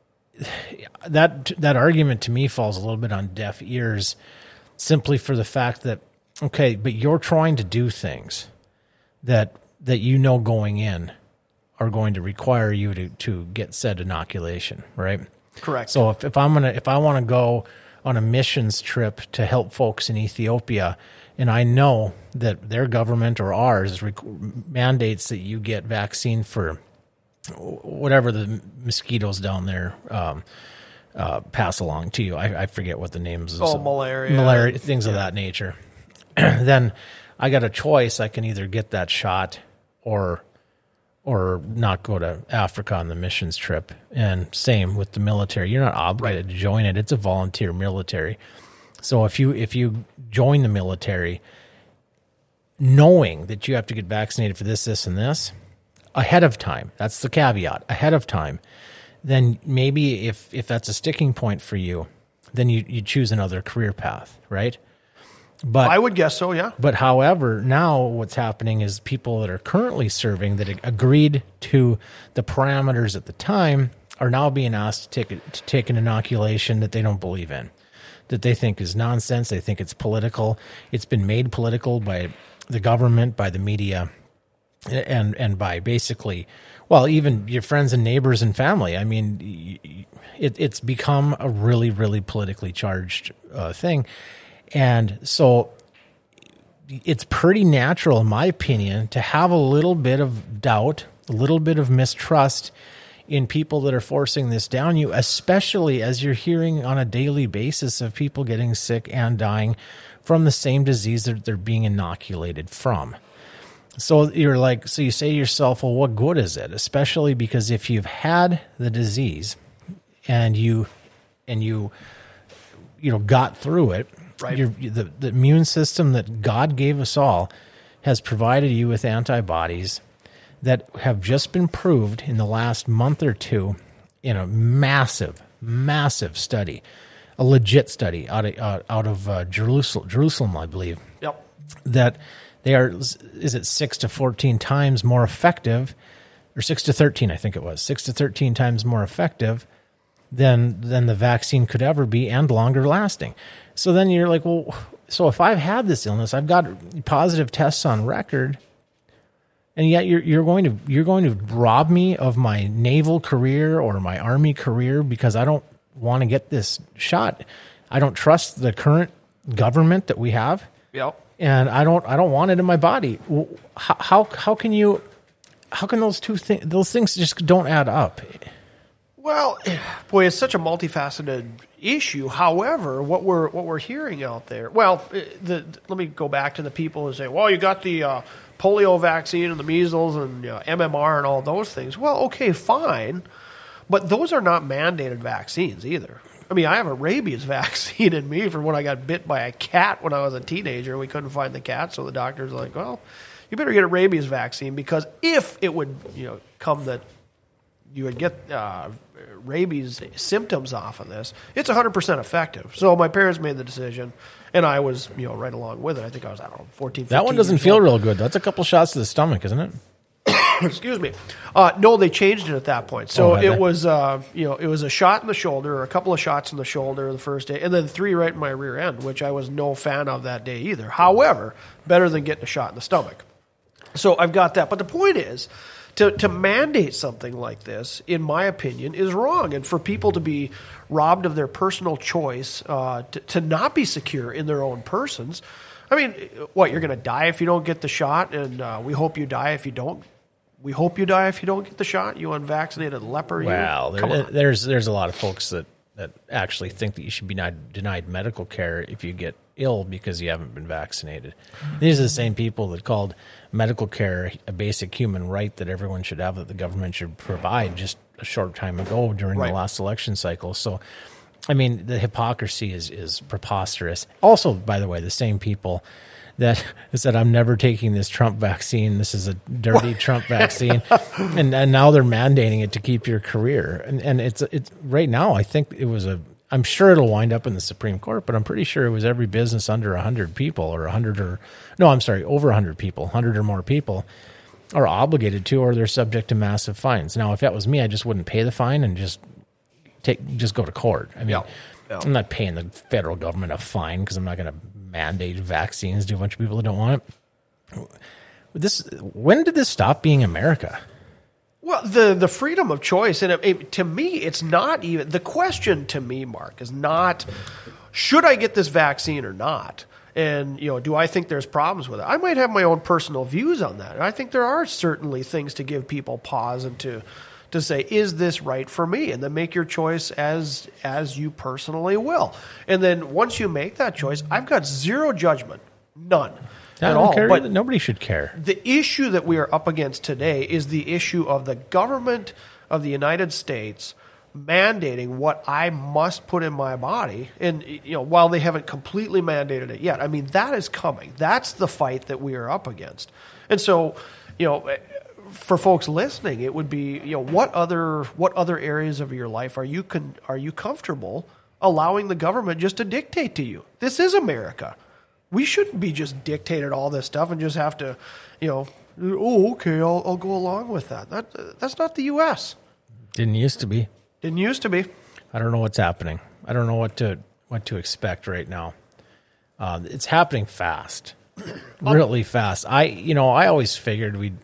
that that argument to me falls a little bit on deaf ears, simply for the fact that, okay, but you're trying to do things that that you know going in are going to require you to, to get said inoculation, right? Correct. So if, if I'm gonna if I want to go on a missions trip to help folks in Ethiopia, and I know that their government or ours rec- mandates that you get vaccine for whatever the mosquitoes down there um, uh, pass along to you. I, I forget what the names. Oh, of malaria. malaria, things of that nature. Then I got a choice. I can either get that shot or or not go to Africa on the missions trip. And same with the military. You're not obligated to join it. It's a volunteer military. So if you if you join the military knowing that you have to get vaccinated for this, this, and this ahead of time, that's the caveat, ahead of time, then maybe if, if that's a sticking point for you, then you, you choose another career path, right? But I would guess so, yeah. But however, now what's happening is people that are currently serving that agreed to the parameters at the time are now being asked to take a, to take an inoculation that they don't believe in, that they think is nonsense. They think it's political. It's been made political by the government, by the media, and and by basically, well, even your friends and neighbors and family. I mean, it, it's become a really, really politically charged uh, thing. And so it's pretty natural, in my opinion, to have a little bit of doubt, a little bit of mistrust in people that are forcing this down you, especially as you're hearing on a daily basis of people getting sick and dying from the same disease that they're being inoculated from. So you're like, so you say to yourself, well, what good is it? Especially because if you've had the disease and you, and you, you know, got through it, right. Your, the, the immune system that God gave us all has provided you with antibodies that have just been proved in the last month or two in a massive, massive study, a legit study out of, uh, out of uh, Jerusalem, Jerusalem, I believe. Yep. That they are, is it six to fourteen times more effective, or six to thirteen, I think it was, six to thirteen times more effective than than the vaccine could ever be, and longer lasting. So then you're like, well, so if I've had this illness, I've got positive tests on record, and yet you're you're going to you're going to rob me of my naval career or my army career because I don't want to get this shot. I don't trust the current government that we have. Yep. And I don't I don't want it in my body. How how, how can you how can those two things those things just don't add up? Well, boy, it's such a multifaceted issue. However, what we're what we're hearing out there, well, the, let me go back to the people who say, "Well, you got the uh, polio vaccine and the measles and you know, M M R and all those things." Well, okay, fine, but those are not mandated vaccines either. I mean, I have a rabies vaccine in me from when I got bit by a cat when I was a teenager. We couldn't find the cat, so the doctor's like, "Well, you better get a rabies vaccine because if it would, you know, come that." You would get uh, rabies symptoms off of this. It's one hundred percent effective. So my parents made the decision, and I was, you know, right along with it. I think I was, I don't know, fourteen, fifteen That one doesn't years feel old. real good. That's a couple shots to the stomach, isn't it? Excuse me. Uh, no, they changed it at that point. So Oh, had it they? was, uh, you know, it was a shot in the shoulder, or a couple of shots in the shoulder the first day, and then three right in my rear end, which I was no fan of that day either. However, better than getting a shot in the stomach. So I've got that. But the point is, To, to mandate something like this, in my opinion, is wrong. And for people to be robbed of their personal choice, uh, to, to not be secure in their own persons, I mean, what, you're going to die if you don't get the shot, and uh, we hope you die if you don't? We hope you die if you don't get the shot, you unvaccinated leper. You. Well, Come there, on. there's there's a lot of folks that, that actually think that you should be not denied medical care if you get ill because you haven't been vaccinated. These are the same people that called medical care a basic human right that everyone should have, that the government should provide just a short time ago during Right. the last election cycle. So, I mean, the hypocrisy is, is preposterous. Also, by the way, the same people that said, I'm never taking this Trump vaccine. This is a dirty Trump vaccine. And and now they're mandating it to keep your career. And and it's it's right now, I think it was a, I'm sure it'll wind up in the Supreme Court, but I'm pretty sure it was every business under one hundred people or one hundred or, no, I'm sorry, over one hundred people, one hundred or more people are obligated to, or they're subject to massive fines. Now, if that was me, I just wouldn't pay the fine and just take, just go to court. I mean, Yeah. Yeah. I'm not paying the federal government a fine because I'm not going to mandate vaccines to a bunch of people that don't want it. This, when did this stop being America? Well, the, the freedom of choice, and it, it, to me, it's not even, the question to me, Mark, is not, should I get this vaccine or not? And, you know, do I think there's problems with it? I might have my own personal views on that. And I think there are certainly things to give people pause and to to say, is this right for me? And then make your choice as as you personally will. And then once you make that choice, I've got zero judgment, none. I at don't all. care. But Nobody should care. the issue that we are up against today is the issue of the government of the United States mandating what I must put in my body. And, you know, while they haven't completely mandated it yet, I mean, that is coming. That's the fight that we are up against. And so, you know, for folks listening, it would be, you know, what other what other areas of your life are you con- are you comfortable allowing the government just to dictate to you? This is America. We shouldn't be just dictated all this stuff and just have to, you know, oh, okay, I'll, I'll go along with that. That that's not the U S. Didn't used to be. Didn't used to be. I don't know what's happening. I don't know what to what to expect right now. Uh, it's happening fast, really fast. I, you know, I always figured we'd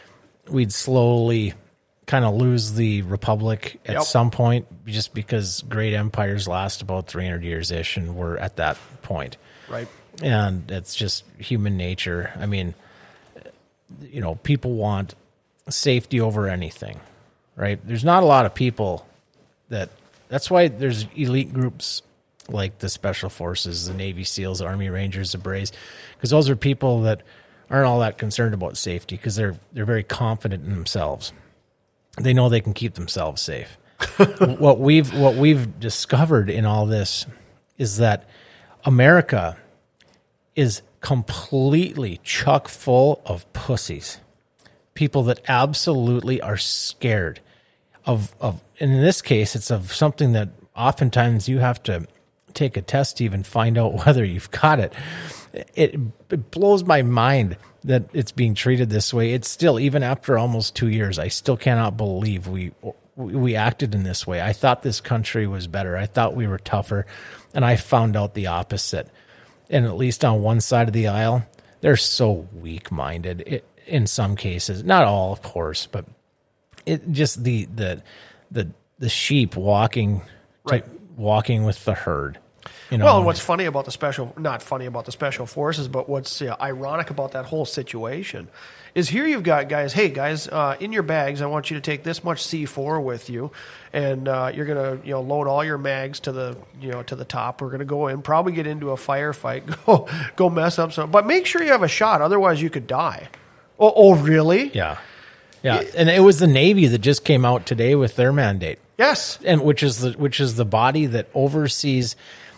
we'd slowly kind of lose the republic at Yep. some point, just because great empires last about three hundred years ish, and we're at that point. Right. And it's just human nature. I mean, you know, people want safety over anything, right? There's not a lot of people that, that's why there's elite groups like the Special Forces, the Navy SEALs, the Army Rangers, the Braves, because those are people that aren't all that concerned about safety because they're they're very confident in themselves. They know they can keep themselves safe. what we've what we've discovered in all this is that America is completely chock full of pussies, people that absolutely are scared of, of, and in this case, it's of something that oftentimes you have to take a test to even find out whether you've got it. It, it blows my mind that it's being treated this way. It's still, even after almost two years, I still cannot believe we we acted in this way. I thought this country was better. I thought we were tougher, and I found out the opposite. And at least on one side of the aisle, they're so weak-minded it, in some cases. Not all, of course, but it just the the the the sheep walking Right. to, walking with the herd. You know, Well, and what's funny about the special, not funny about the special forces, but what's uh, ironic about that whole situation is here you've got guys, hey guys, uh, in your bags, I want you to take this much C four with you, and uh, you're going to, you know, load all your mags to the, you know, to the top. We're going to go in, probably get into a firefight, go, go mess up some, but make sure you have a shot, otherwise you could die. Oh, oh really? Yeah. Yeah. And it was the Navy that just came out today with their mandate. Yes. And which is the, which is the body that oversees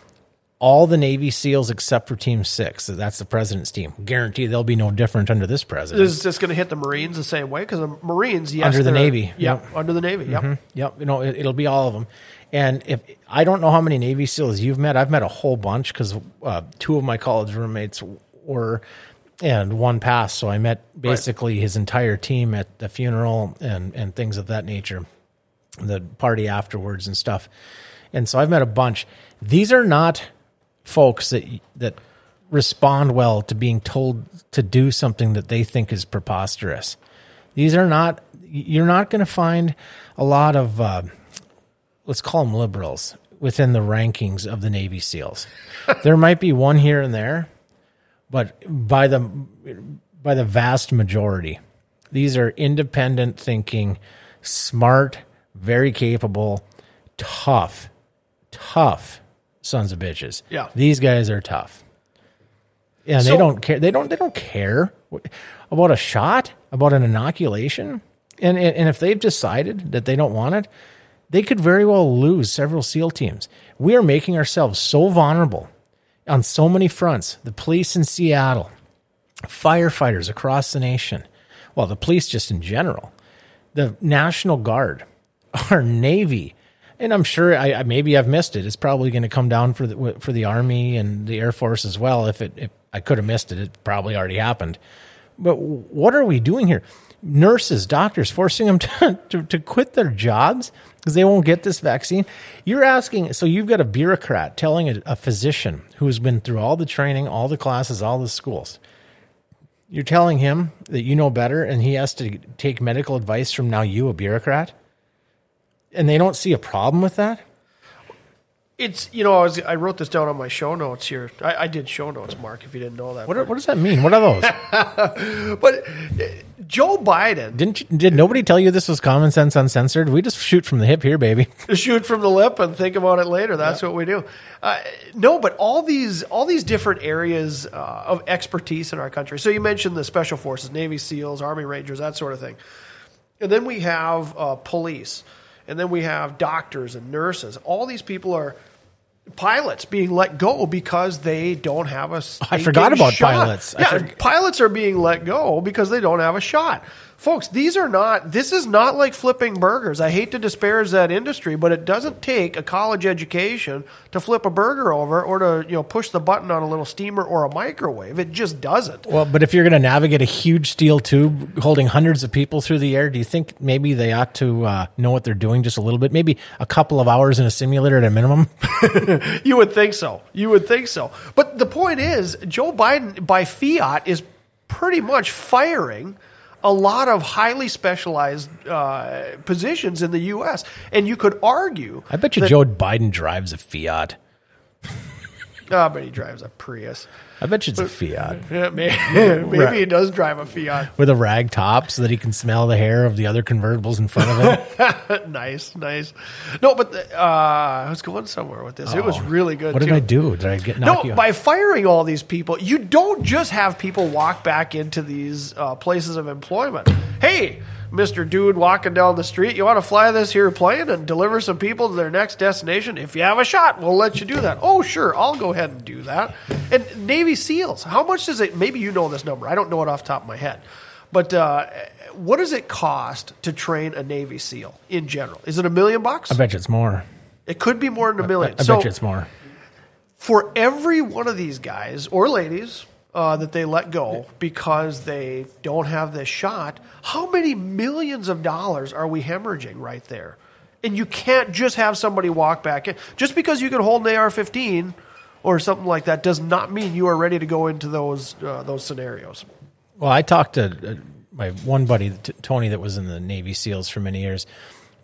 all the Navy SEALs except for Team Six. That's the president's team. Guarantee they'll be no different under this president. Is this going to hit the Marines the same way? Because the Marines, yes, under the they're- Navy. Yeah, Yep. under the Navy. Yep. Mhm. Yep. You know, it, it'll be all of them. And if I don't know how many Navy SEALs you've met, I've met a whole bunch because uh, two of my college roommates were, and one passed. So I met basically his entire team at the funeral and, and things of that nature, the party afterwards and stuff. And so I've met a bunch. These are not folks that that respond well to being told to do something that they think is preposterous. These are not, you're not going to find a lot of, uh, let's call them liberals within the rankings of the Navy SEALs. There might be one here and there, but by the, by the vast majority, these are independent thinking, smart, very capable, tough, tough sons of bitches. Yeah. These guys are tough. Yeah, and So- they don't care. They don't. They don't care about a shot, about an inoculation, and and if they've decided that they don't want it, they could very well lose several SEAL teams. We are making ourselves so vulnerable on so many fronts. The police in Seattle, firefighters across the nation, well, the police just in general, the National Guard, our Navy. And I'm sure I, I maybe I've missed it. It's probably going to come down for the for the Army and the Air Force as well. If it if I could have missed it, it probably already happened. But what are we doing here? Nurses, doctors, forcing them to, to, to quit their jobs because they won't get this vaccine. You're asking, so you've got a bureaucrat telling a, a physician who's been through all the training, all the classes, all the schools. You're telling him that you know better, and he has to take medical advice from now you, a bureaucrat? And they don't see a problem with that? It's, you know, I was I wrote this down on my show notes here. I, I did show notes, Mark, if you didn't know that. What, are, what does that mean? What are those? But uh, Joe Biden, Didn't you, did nobody tell you this was Common Sense Uncensored? We just shoot from the hip here, baby. shoot from the lip and think about it later. That's what we do. Uh, no, but all these all these different areas uh, of expertise in our country. So you mentioned the Special Forces, Navy SEALs, Army Rangers, that sort of thing. And then we have uh, police. And then we have doctors and nurses. All these people are pilots being let go because they don't have a I forgot stinking about shot. pilots. I Yeah, forg- pilots are being let go because they don't have a shot. Folks, these are not, this is not like flipping burgers. I hate to disparage that industry, but it doesn't take a college education to flip a burger over or to, you know, push the button on a little steamer or a microwave. It just doesn't. Well, but if you're going to navigate a huge steel tube holding hundreds of people through the air, do you think maybe they ought to uh, know what they're doing just a little bit? Maybe a couple of hours in a simulator at a minimum? You would think so. You would think so. But the point is, Joe Biden, by fiat, is pretty much firing a lot of highly specialized uh, positions in the U S. And you could argue, I bet you that- Joe Biden drives a Fiat. Ah, but he drives a Prius. I bet you it's a Fiat. Yeah, maybe, maybe he does drive a Fiat. With a rag top so that he can smell the hair of the other convertibles in front of him. Nice, nice. No, but the, uh, I was going somewhere with this. It was really good. What did too. I do? Did I get knocked No, you by out? firing all these people, you don't just have people walk back into these uh, places of employment. Hey, Mister Dude walking down the street, you want to fly this here plane and deliver some people to their next destination? If you have a shot, we'll let you do that. Oh, sure, I'll go ahead and do that. And Navy SEALs, how much does it, maybe you know this number, I don't know it off the top of my head, but uh, what does it cost to train a Navy SEAL in general? Is it a million bucks? I bet you it's more. It could be more than a million. I, I So- bet you it's more. for every one of these guys or ladies uh, that they let go because they don't have this shot, how many millions of dollars are we hemorrhaging right there? And you can't just have somebody walk back in. Just because you can hold an A R fifteen or something like that does not mean you are ready to go into those uh, those scenarios. Well, I talked to uh, my one buddy, T- Tony, that was in the Navy SEALs for many years,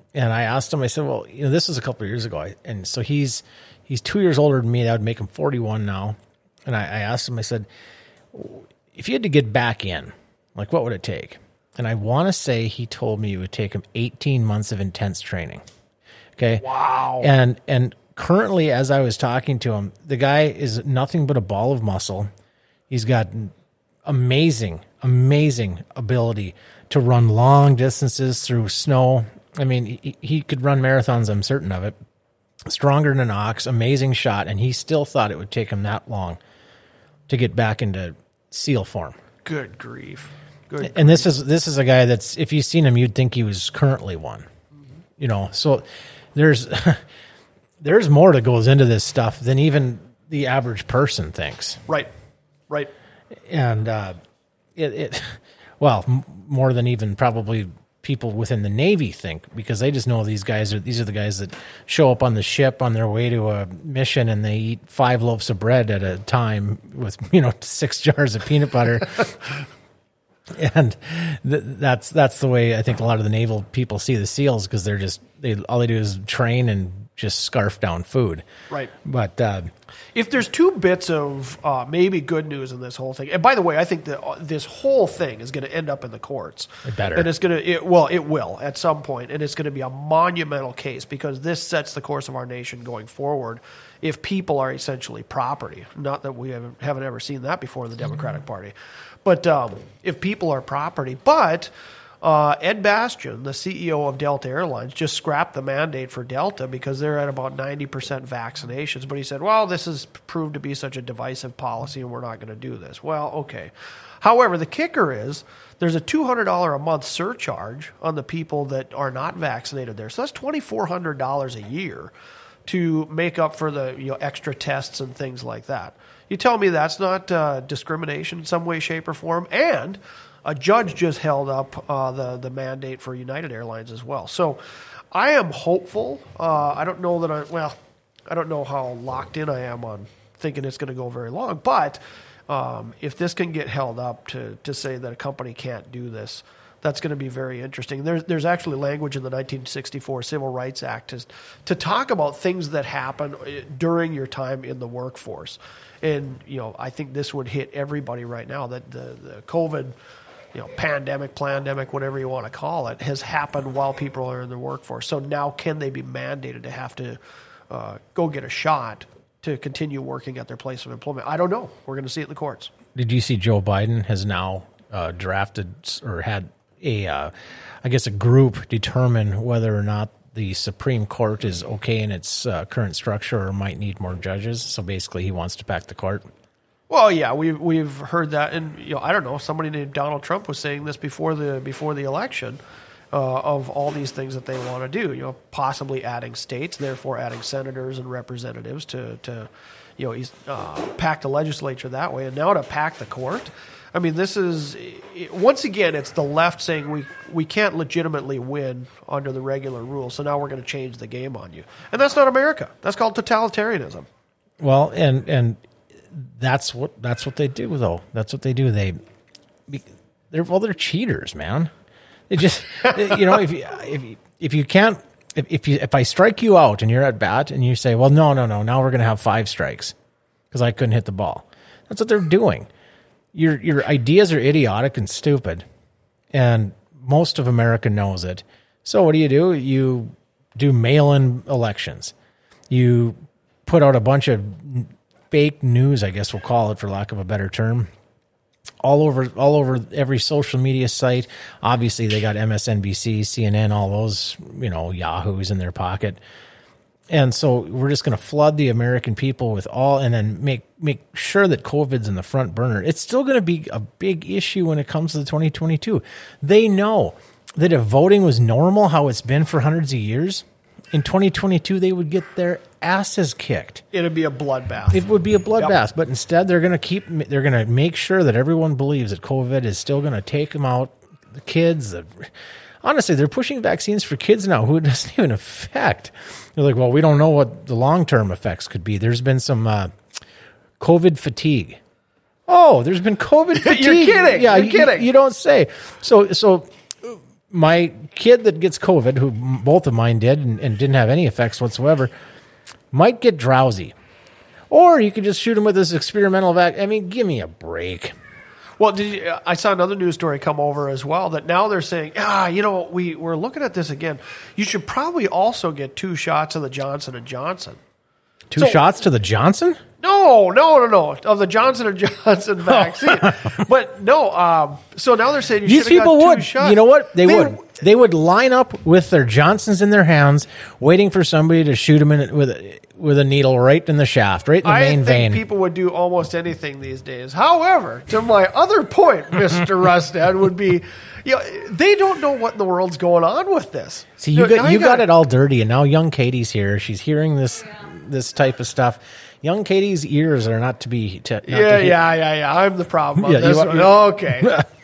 and I asked him, I said, well, you know, this was a couple of years ago. And so he's, he's two years older than me. That would make him forty-one now. And I, I asked him, I said, if you had to get back in, like, what would it take? And I want to say he told me it would take him eighteen months of intense training. Okay. Wow. And, and currently, as I was talking to him, the guy is nothing but a ball of muscle. He's got amazing, amazing ability to run long distances through snow. I mean, he, he could run marathons, I'm certain of it. Stronger than an ox, amazing shot, and he still thought it would take him that long to get back into SEAL form. Good grief. Good. And this is this is a guy that's, if you've seen him, you'd think he was currently one. Mm-hmm. You know, so there's there's more that goes into this stuff than even the average person thinks. Right. Right. And uh, it, it, well, m- more than even probably people within the Navy think, because they just know these guys are, these are the guys that show up on the ship on their way to a mission and they eat five loaves of bread at a time with, you know, six jars of peanut butter. And th- that's, that's the way I think a lot of the naval people see the SEALs, because they're just, they, all they do is train and just scarf down food. Right. But, uh, if there's two bits of uh, maybe good news in this whole thing, and by the way, I think that uh, this whole thing is going to end up in the courts. It better. And it's going to, it, well, it will at some point, and it's going to be a monumental case, because this sets the course of our nation going forward if people are essentially property. Not that we haven't, haven't ever seen that before in the Democratic Party. But um, if people are property, but... Uh, Ed Bastian, the C E O of Delta Airlines, just scrapped the mandate for Delta because they're at about ninety percent vaccinations. But he said, well, this has proved to be such a divisive policy and we're not going to do this. Well, okay. However, the kicker is there's a two hundred dollars a month surcharge on the people that are not vaccinated there. So that's twenty-four hundred dollars a year to make up for the, you know, extra tests and things like that. You tell me that's not uh, discrimination in some way, shape, or form? And a judge just held up uh, the, the mandate for United Airlines as well. So I am hopeful. Uh, I don't know that I, well, I don't know how locked in I am on thinking it's going to go very long. But um, if this can get held up to, to say that a company can't do this, that's going to be very interesting. There's, there's actually language in the nineteen sixty-four Civil Rights Act to, to talk about things that happen during your time in the workforce. And, you know, I think this would hit everybody right now, that the, the COVID, you know, pandemic, plandemic, whatever you want to call it, has happened while people are in the workforce. So now can they be mandated to have to uh, go get a shot to continue working at their place of employment? I don't know. We're going to see it in the courts. Did you see Joe Biden has now uh, drafted or had a, uh, I guess, a group determine whether or not the Supreme Court is okay in its uh, current structure or might need more judges? So basically he wants to pack the court. Well, yeah, we've we've heard that, and you know, I don't know. Somebody named Donald Trump was saying this before the before the election uh, of all these things that they want to do. You know, possibly adding states, therefore adding senators and representatives to to you know he's uh, pack the legislature that way, and now to pack the court. I mean, this is once again, it's the left saying we we can't legitimately win under the regular rules, so now we're going to change the game on you, and that's not America. That's called totalitarianism. Well, and and. That's what that's what they do, though. That's what they do. They, they're well, they're cheaters, man. They just, you know, if you if you, if you can't, if if you if I strike you out and you're at bat and you say, well, no, no, no, now we're going to have five strikes because I couldn't hit the ball. That's what they're doing. Your your ideas are idiotic and stupid, and most of America knows it. So what do you do? You do mail-in elections. You put out a bunch of fake news, I guess we'll call it, for lack of a better term, all over all over every social media site. Obviously, they got M S N B C, C N N, all those, you know, yahoos in their pocket. And so we're just going to flood the American people with all, and then make make sure that COVID's in the front burner. It's still going to be a big issue when it comes to the twenty twenty-two. They know that if voting was normal, how it's been for hundreds of years, in twenty twenty-two, they would get their asses kicked. It'd be a bloodbath. It would be a bloodbath, Yep. But instead they're going to keep, they're going to make sure that everyone believes that COVID is still going to take them out. The kids, the, honestly, they're pushing vaccines for kids now who it doesn't even affect. They're like, well, we don't know what the long-term effects could be. There's been some uh, COVID fatigue. Oh, there's been COVID fatigue. You're kidding. Yeah, You're you, kidding. You don't say. So, so my kid that gets COVID, who both of mine did and, and didn't have any effects whatsoever, might get drowsy. Or you could just shoot him with this experimental vac. I mean, give me a break. Well, did you, I saw another news story come over as well that now they're saying, ah, you know, we, we're looking at this again. You should probably also get two shots of the Johnson and Johnson. Two So- shots to the Johnson? No, no, no, no, of the Johnson and Johnson vaccine. But no, um, so now they're saying you These should have people got two would. shots. You know what? They, would. They would line up with their Johnsons in their hands, waiting for somebody to shoot them in it with a, with a needle right in the shaft, right in the I main think vein. people would do almost anything these days. However, to my other point, Mister Rustad, would be, you know, they don't know what in the world's going on with this. See, you know, got now you got gotta- it all dirty, and now young Katie's here. She's hearing this this type of stuff. Young Katie's ears are not to be. To, not Yeah, to hear. yeah, yeah, yeah. I'm the problem on Yeah, this you are- one. Okay.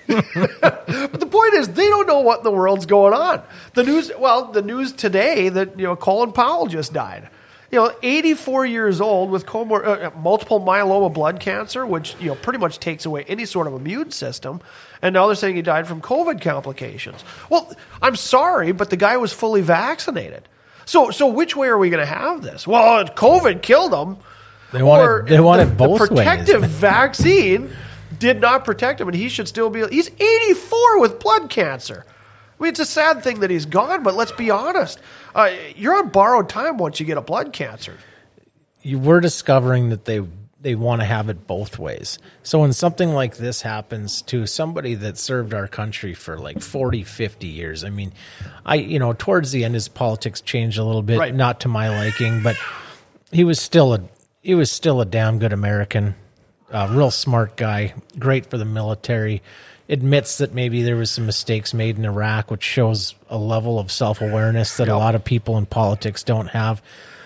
But the point is, they don't know what in the world's going on. The news, well, the news today that, you know, Colin Powell just died. You know, eighty-four years old with comor- uh, multiple myeloma blood cancer, which, you know, pretty much takes away any sort of immune system. And now they're saying he died from COVID complications. Well, I'm sorry, but the guy was fully vaccinated. So, so which way are we going to have this? Well, COVID killed him. They want Or it. They want the, it both the protective ways. vaccine did not protect him, and he should still be. He's eighty-four with blood cancer. I mean, it's a sad thing that he's gone, but let's be honest. Uh, you're on borrowed time once you get a blood cancer. You were discovering that they they want to have it both ways. So when something like this happens to somebody that served our country for like forty, fifty years, I mean, I you know, towards the end his politics changed a little bit, Right. not to my liking, but he was still a he was still a damn good American, a real smart guy, great for the military. Admits that maybe there was some mistakes made in Iraq, which shows a level of self-awareness that a lot of people in politics don't have.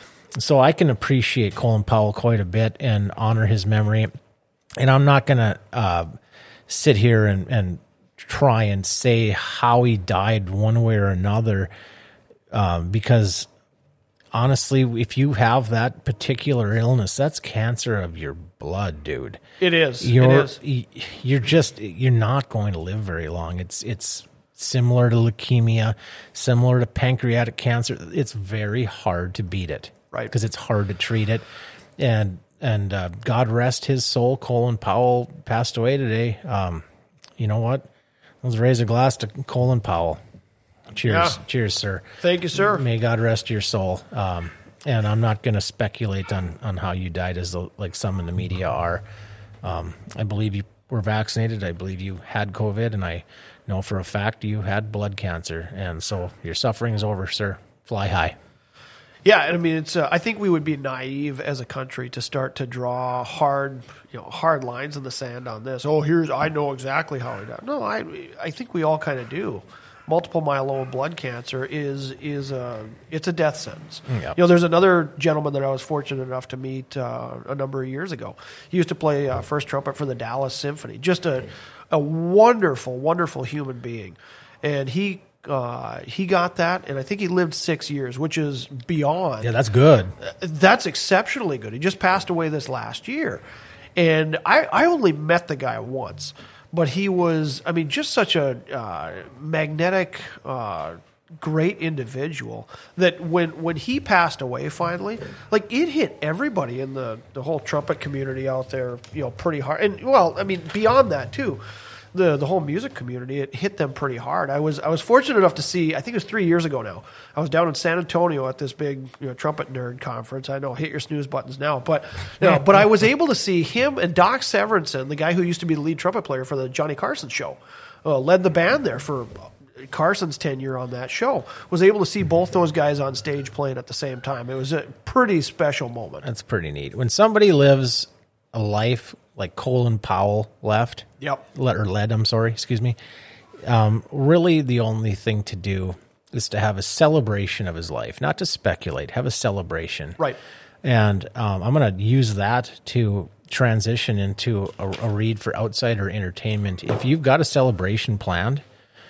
So I can appreciate Colin Powell quite a bit and honor his memory. And I'm not going to uh, sit here and, and try and say how he died one way or another, um, because honestly, if you have that particular illness, that's cancer of your blood, dude. It is. You're, it is. y- You're just, you're not going to live very long. It's, it's similar to leukemia, similar to pancreatic cancer. It's very hard to beat it. Right. Because it's hard to treat it. And, and, uh, God rest his soul. Colin Powell passed away today. Um, you know what? Let's raise a glass to Colin Powell. Cheers. Yeah. Cheers, sir. Thank you, sir. May God rest your soul. Um, and I'm not going to speculate on, on how you died, as the, like some in the media are. Um, I believe you were vaccinated. I believe you had COVID, and I know for a fact you had blood cancer. And so your suffering is over, sir. Fly high. Yeah, and I mean, it's. Uh, I think we would be naive as a country to start to draw hard, you know, hard lines in the sand on this. Oh, here's I know exactly how he died. No, I, I think we all kind of do. Multiple myeloma blood cancer is is a it's a death sentence. Yep. You know, there's another gentleman that I was fortunate enough to meet uh, a number of years ago. He used to play uh, first trumpet for the Dallas Symphony. Just a a wonderful, wonderful human being, and he. Uh, he got that, and I think he lived six years, which is beyond. Yeah, that's good. That's exceptionally good. He just passed away this last year. And I, I only met the guy once, but he was, I mean, just such a uh, magnetic, uh, great individual that when, when he passed away finally, like it hit everybody in the, the whole trumpet community out there, you know, pretty hard. And well, I mean, beyond that too. The the whole music community, it hit them pretty hard. I was I was fortunate enough to see, I think it was three years ago now. I was down in San Antonio at this big, you know, trumpet nerd conference. I know, hit your snooze buttons now, but you know, but I was able to see him and Doc Severinsen, the guy who used to be the lead trumpet player for the Johnny Carson show, uh, led the band there for Carson's tenure on that show. Was able to see both those guys on stage playing at the same time. It was a pretty special moment. That's pretty neat. When somebody lives a life like Colin Powell left, Yep. le- or led, I'm sorry, excuse me. Um, really, the only thing to do is to have a celebration of his life, not to speculate. Have a celebration, Right. And um, I'm going to use that to transition into a, a read for outsider entertainment. If you've got a celebration planned,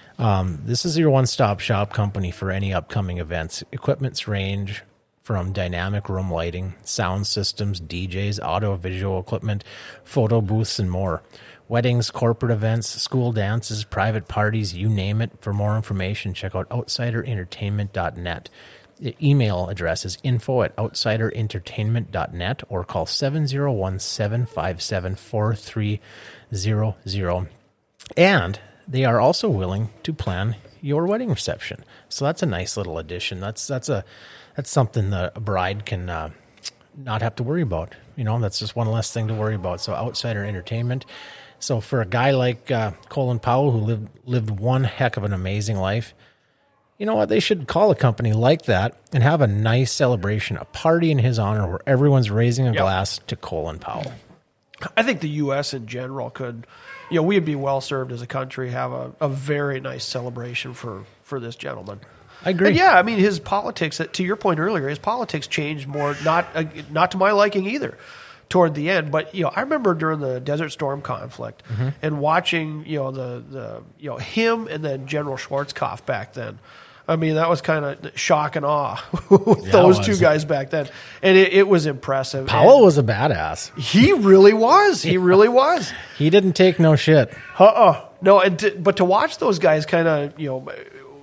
um, this is your one-stop shop company for any upcoming events. Equipment's range from dynamic room lighting, sound systems, D Js, audio-visual equipment, photo booths, and more. weddings, corporate events, school dances, private parties, you name it. For more information, check out outsider entertainment dot net. The email address is info at outsider entertainment dot net or call seven oh one, seven five seven, four three zero zero. And they are also willing to plan your wedding reception. So that's a nice little addition. That's that's a that's something that a bride can uh, not have to worry about. You know, that's just one less thing to worry about. So Outsider Entertainment. So for a guy like uh, Colin Powell, who lived lived one heck of an amazing life, you know what? They should call a company like that and have a nice celebration, a party in his honor where everyone's raising a Yep. glass to Colin Powell. I think the U S in general could, you know, we'd be well served as a country, have a, a very nice celebration for, for this gentleman. I agree. And yeah, I mean, his politics, to your point earlier, his politics changed more, not uh, not to my liking either, toward the end. But, you know, I remember during the Desert Storm conflict Mm-hmm. and watching, you know, the, the, you know, him and then General Schwarzkopf back then. I mean, that was kind of shock and awe with Yeah, those it two was. guys back then. And it, it was impressive. Powell And was a badass. he really was. He really was. He didn't take no shit. Uh-uh. No, and to, but to watch those guys kind of, you know,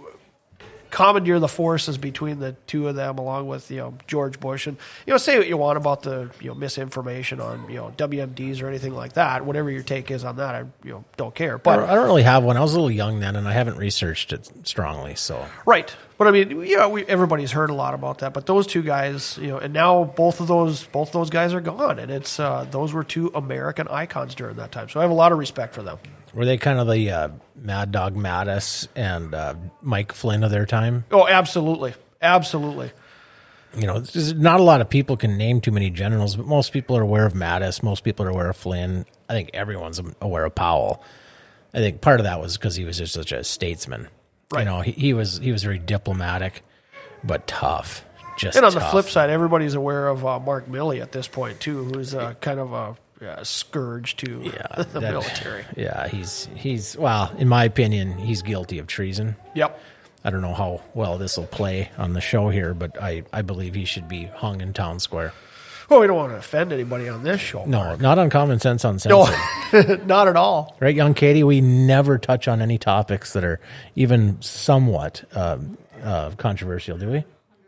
commandeer the forces between the two of them, along with, you know, George Bush, and, you know, say what you want about the, you know, misinformation on, you know, W M Ds or anything like that. Whatever your take is on that, I, you know, don't care. I But don't, I don't really have one. I was a little young then, and I haven't researched it strongly. So right. But I mean, yeah, we, everybody's heard a lot about that. But those two guys, you know, and now both of those both those guys are gone, and it's uh, those were two American icons during that time. So I have a lot of respect for them. were they kind of the uh, Mad Dog Mattis and uh, Mike Flynn of their time? Oh, absolutely, absolutely. You know, there's not a lot of people can name too many generals, but most people are aware of Mattis. Most people are aware of Flynn. I think everyone's aware of Powell. I think part of that was because he was just such a statesman. Right. You know, he, he was he was very diplomatic, but tough. Just And on tough. the flip side, everybody's aware of uh, Mark Milley at this point too, who's uh, kind of a yeah, scourge to yeah, the that- military. Yeah, he's he's well, in my opinion, he's guilty of treason. Yep. I don't know how well this will play on the show here, but I, I believe he should be hung in town square. Well, we don't want to offend anybody on this show. No, Mark. not on Common Sense No, Uncensored. not at all. Right, young Katie? We never touch on any topics that are even somewhat uh, uh, controversial, do we?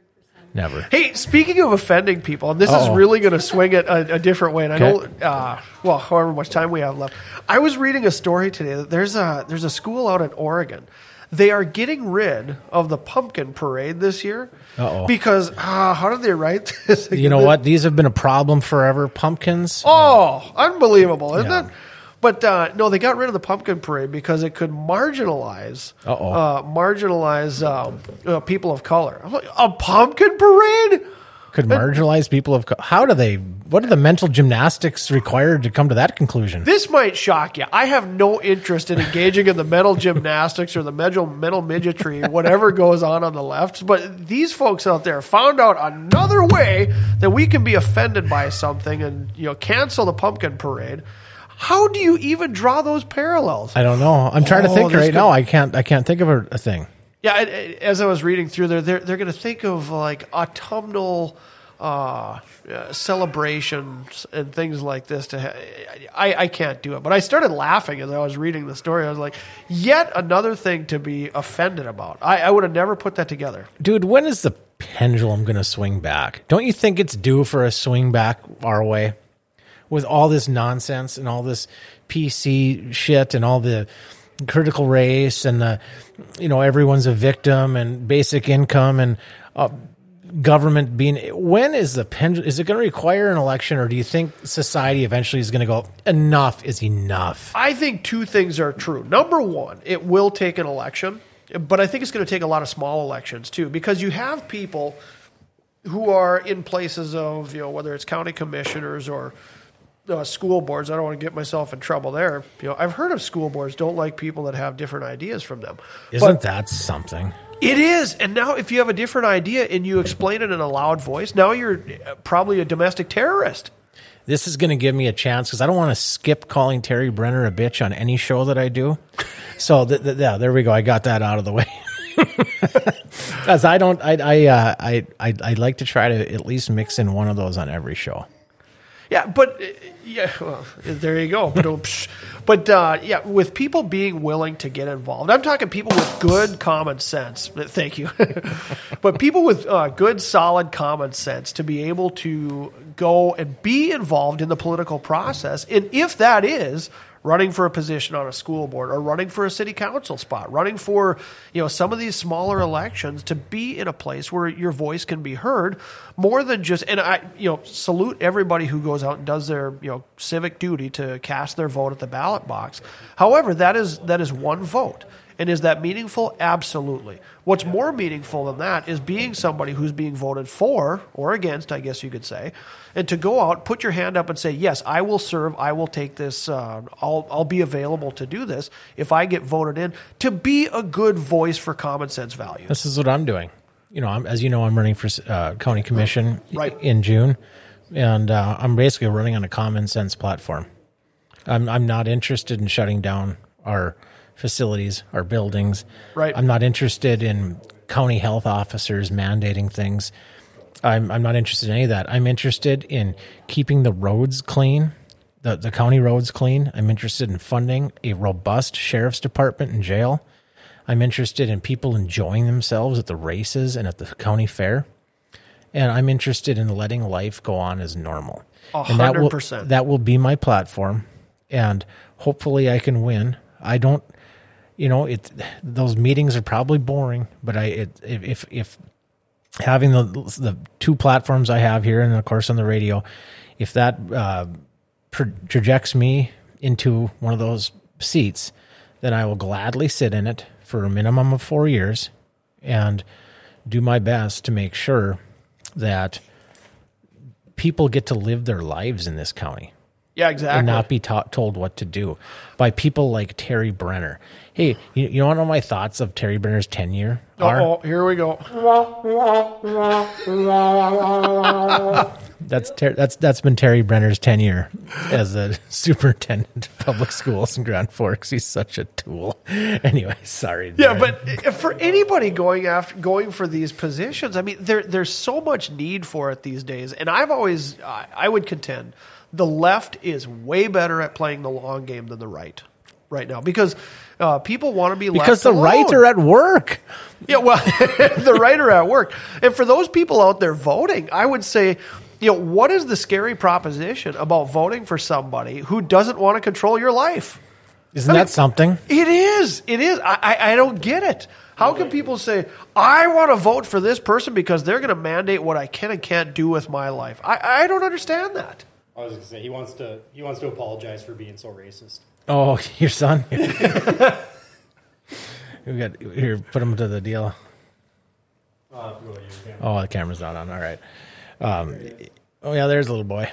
Never. Hey, speaking of offending people, and this Uh-oh. is really going to swing it a, a different way, and I Okay. know, uh, well, however much time we have left. I was reading a story today that there's a there's a school out in Oregon. They are getting rid of the pumpkin parade this year Uh-oh. because uh, how did they write this? You know what? These have been a problem forever. Pumpkins. Oh, unbelievable, isn't Yeah. it? But uh, no, they got rid of the pumpkin parade because it could marginalize, Uh-oh. uh, marginalize um, uh, people of color. I'm like, a pumpkin parade? Could marginalize people of. co- How do they? What are the mental gymnastics required to come to that conclusion? This might shock you. I have no interest in engaging in the mental gymnastics or the mental, mental midgetry, whatever goes on on the left. But these folks out there found out another way that we can be offended by something and, you know, cancel the pumpkin parade. How do you even draw those parallels? I don't know. I'm trying to Oh, think this right could- now. I can't. I can't think of a, a thing. Yeah, I- I- as I was reading through there, they're, they're going to think of like autumnal uh, uh, celebrations and things like this. To ha- I, I can't do it, but I started laughing as I was reading the story. I was like, yet another thing to be offended about. I, I would have never put that together. Dude, when is the pendulum going to swing back? Don't you think it's due for a swing back our way? With all this nonsense and all this P C shit and all the critical race and the, you know, everyone's a victim and basic income and uh, government being. When is the pendulum? Is it going to require an election, or do you think society eventually is going to go, enough is enough? I think two things are true. Number one, it will take an election, but I think it's going to take a lot of small elections too, because you have people who are in places of, you know, whether it's county commissioners or uh, school boards. I don't want to get myself in trouble there. You know, I've heard of school boards don't like people that have different ideas from them. Isn't But that something? it is. And now if you have a different idea and you explain it in a loud voice, now you're probably a domestic terrorist. This is going to give me a chance because I don't want to skip calling Terry Brenner a bitch on any show that I do. So th- th- yeah, there we go. I got that out of the way. Because I don't, I, I, uh, I, I, I like to try to at least mix in one of those on every show. Yeah, but uh, yeah, well, there you go. But uh, yeah, with people being willing to get involved, I'm talking people with good common sense. Thank you. But people with uh, good, solid common sense to be able to go and be involved in the political process, and if that is running for a position on a school board or running for a city council spot, running for, you know, some of these smaller elections, to be in a place where your voice can be heard more than just, and I, you know, salute everybody who goes out and does their, you know, civic duty to cast their vote at the ballot box. However, that is, that is one vote. And is that meaningful? Absolutely. What's more meaningful than that is being somebody who's being voted for or against, I guess you could say, and to go out, put your hand up and say, yes, I will serve, I will take this, uh, I'll, I'll be available to do this if I get voted in, to be a good voice for common sense values. This is what I'm doing. You know, I'm, as you know, I'm running for uh, county commission right. in June, and uh, I'm basically running on a common sense platform. I'm, I'm not interested in shutting down our facilities, our buildings. Right. I'm not interested in county health officers mandating things. I'm I'm not interested in any of that. I'm interested in keeping the roads clean, the, the county roads clean. I'm interested in funding a robust sheriff's department and jail. I'm interested in people enjoying themselves at the races and at the county fair. And I'm interested in letting life go on as normal. A And that will, hundred percent. that will be my platform. And hopefully I can win. I don't, you know, it. Those meetings are probably boring, but I, it, if, if having the the two platforms I have here and of course on the radio, if that uh, projects me into one of those seats, then I will gladly sit in it for a minimum of four years and do my best to make sure that people get to live their lives in this county. Yeah, exactly. And not be ta- told what to do by people like Terry Brenner. Hey, you, you want to know my thoughts of Terry Brenner's tenure are? Oh, here we go. That's ter- that's that's been Terry Brenner's tenure as a superintendent of public schools in Grand Forks. He's such a tool. Anyway, sorry. Yeah, Darren. but for anybody going after going for these positions, I mean, there there's so much need for it these days. And I've always, I, I would contend, the left is way better at playing the long game than the right right now, because uh, people want to be left because the alone. right are at work. Yeah, well, the right are at work. And for those people out there voting, I would say, you know, what is the scary proposition about voting for somebody who doesn't want to control your life? Isn't I mean, that something? It is. It is. I, I, I don't get it. How can people say, I want to vote for this person because they're going to mandate what I can and can't do with my life? I, I don't understand that. I was going to say he wants to he wants to apologize for being so racist. Oh, your son. We got here. Put him to the deal. Uh, go to you, Oh, the camera's not on. All right. Um, oh yeah, there's a little boy.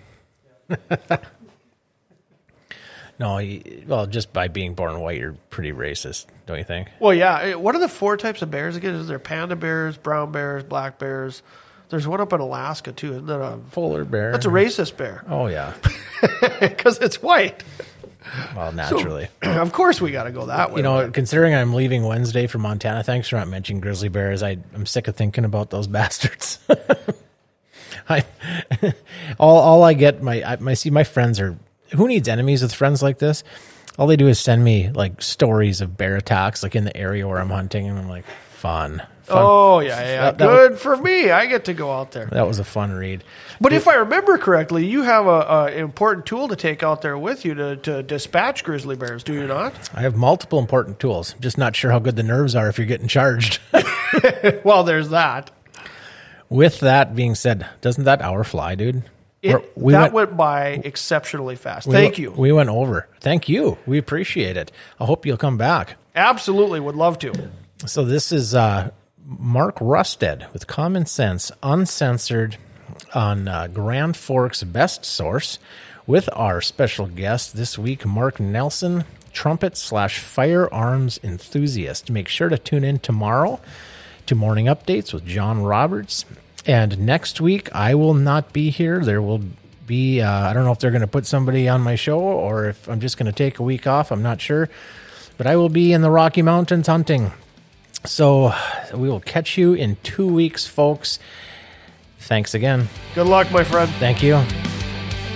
No, he, well, just by being born white, you're pretty racist, don't you think? Well, yeah. What are the four types of bears again? Is there panda bears, brown bears, black bears? There's one up in Alaska too, isn't that a Polar bear. That's a racist bear Oh yeah. because it's white. Well, naturally. So, of course, we got to go that way. You know, considering I'm leaving Wednesday for Montana, thanks for not mentioning grizzly bears. I, I'm sick of thinking about those bastards. I, all, all I get, my, I, my, see, my friends are, who needs enemies with friends like this? All they do is send me like stories of bear attacks, like in the area where I'm hunting, and I'm like, fun. fun. Oh yeah, yeah. That- that Good for me. I get to go out there. That was a fun read. But if I remember correctly, you have a, a important tool to take out there with you to, to dispatch grizzly bears, do you not? I have multiple important tools. I'm just not sure how good the nerves are if you're getting charged. Well, there's that. With that being said, doesn't that hour fly, dude? It, We're- we that went, went by exceptionally fast. we Thank went- you. We went over. Thank you. We appreciate it. I hope you'll come back. Absolutely would love to. So this is uh, Mark Rusted with Common Sense Uncensored on uh, Grand Forks Best Source with our special guest this week, Mark Nelson, trumpet slash firearms enthusiast. Make sure to tune in tomorrow to Morning Updates with John Roberts. And next week, I will not be here. There will be, uh, I don't know if they're going to put somebody on my show or if I'm just going to take a week off. I'm not sure. But I will be in the Rocky Mountains hunting. So we will catch you in two weeks, folks. Thanks again. Good luck, my friend. Thank you.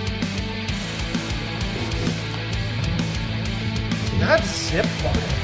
Zip line.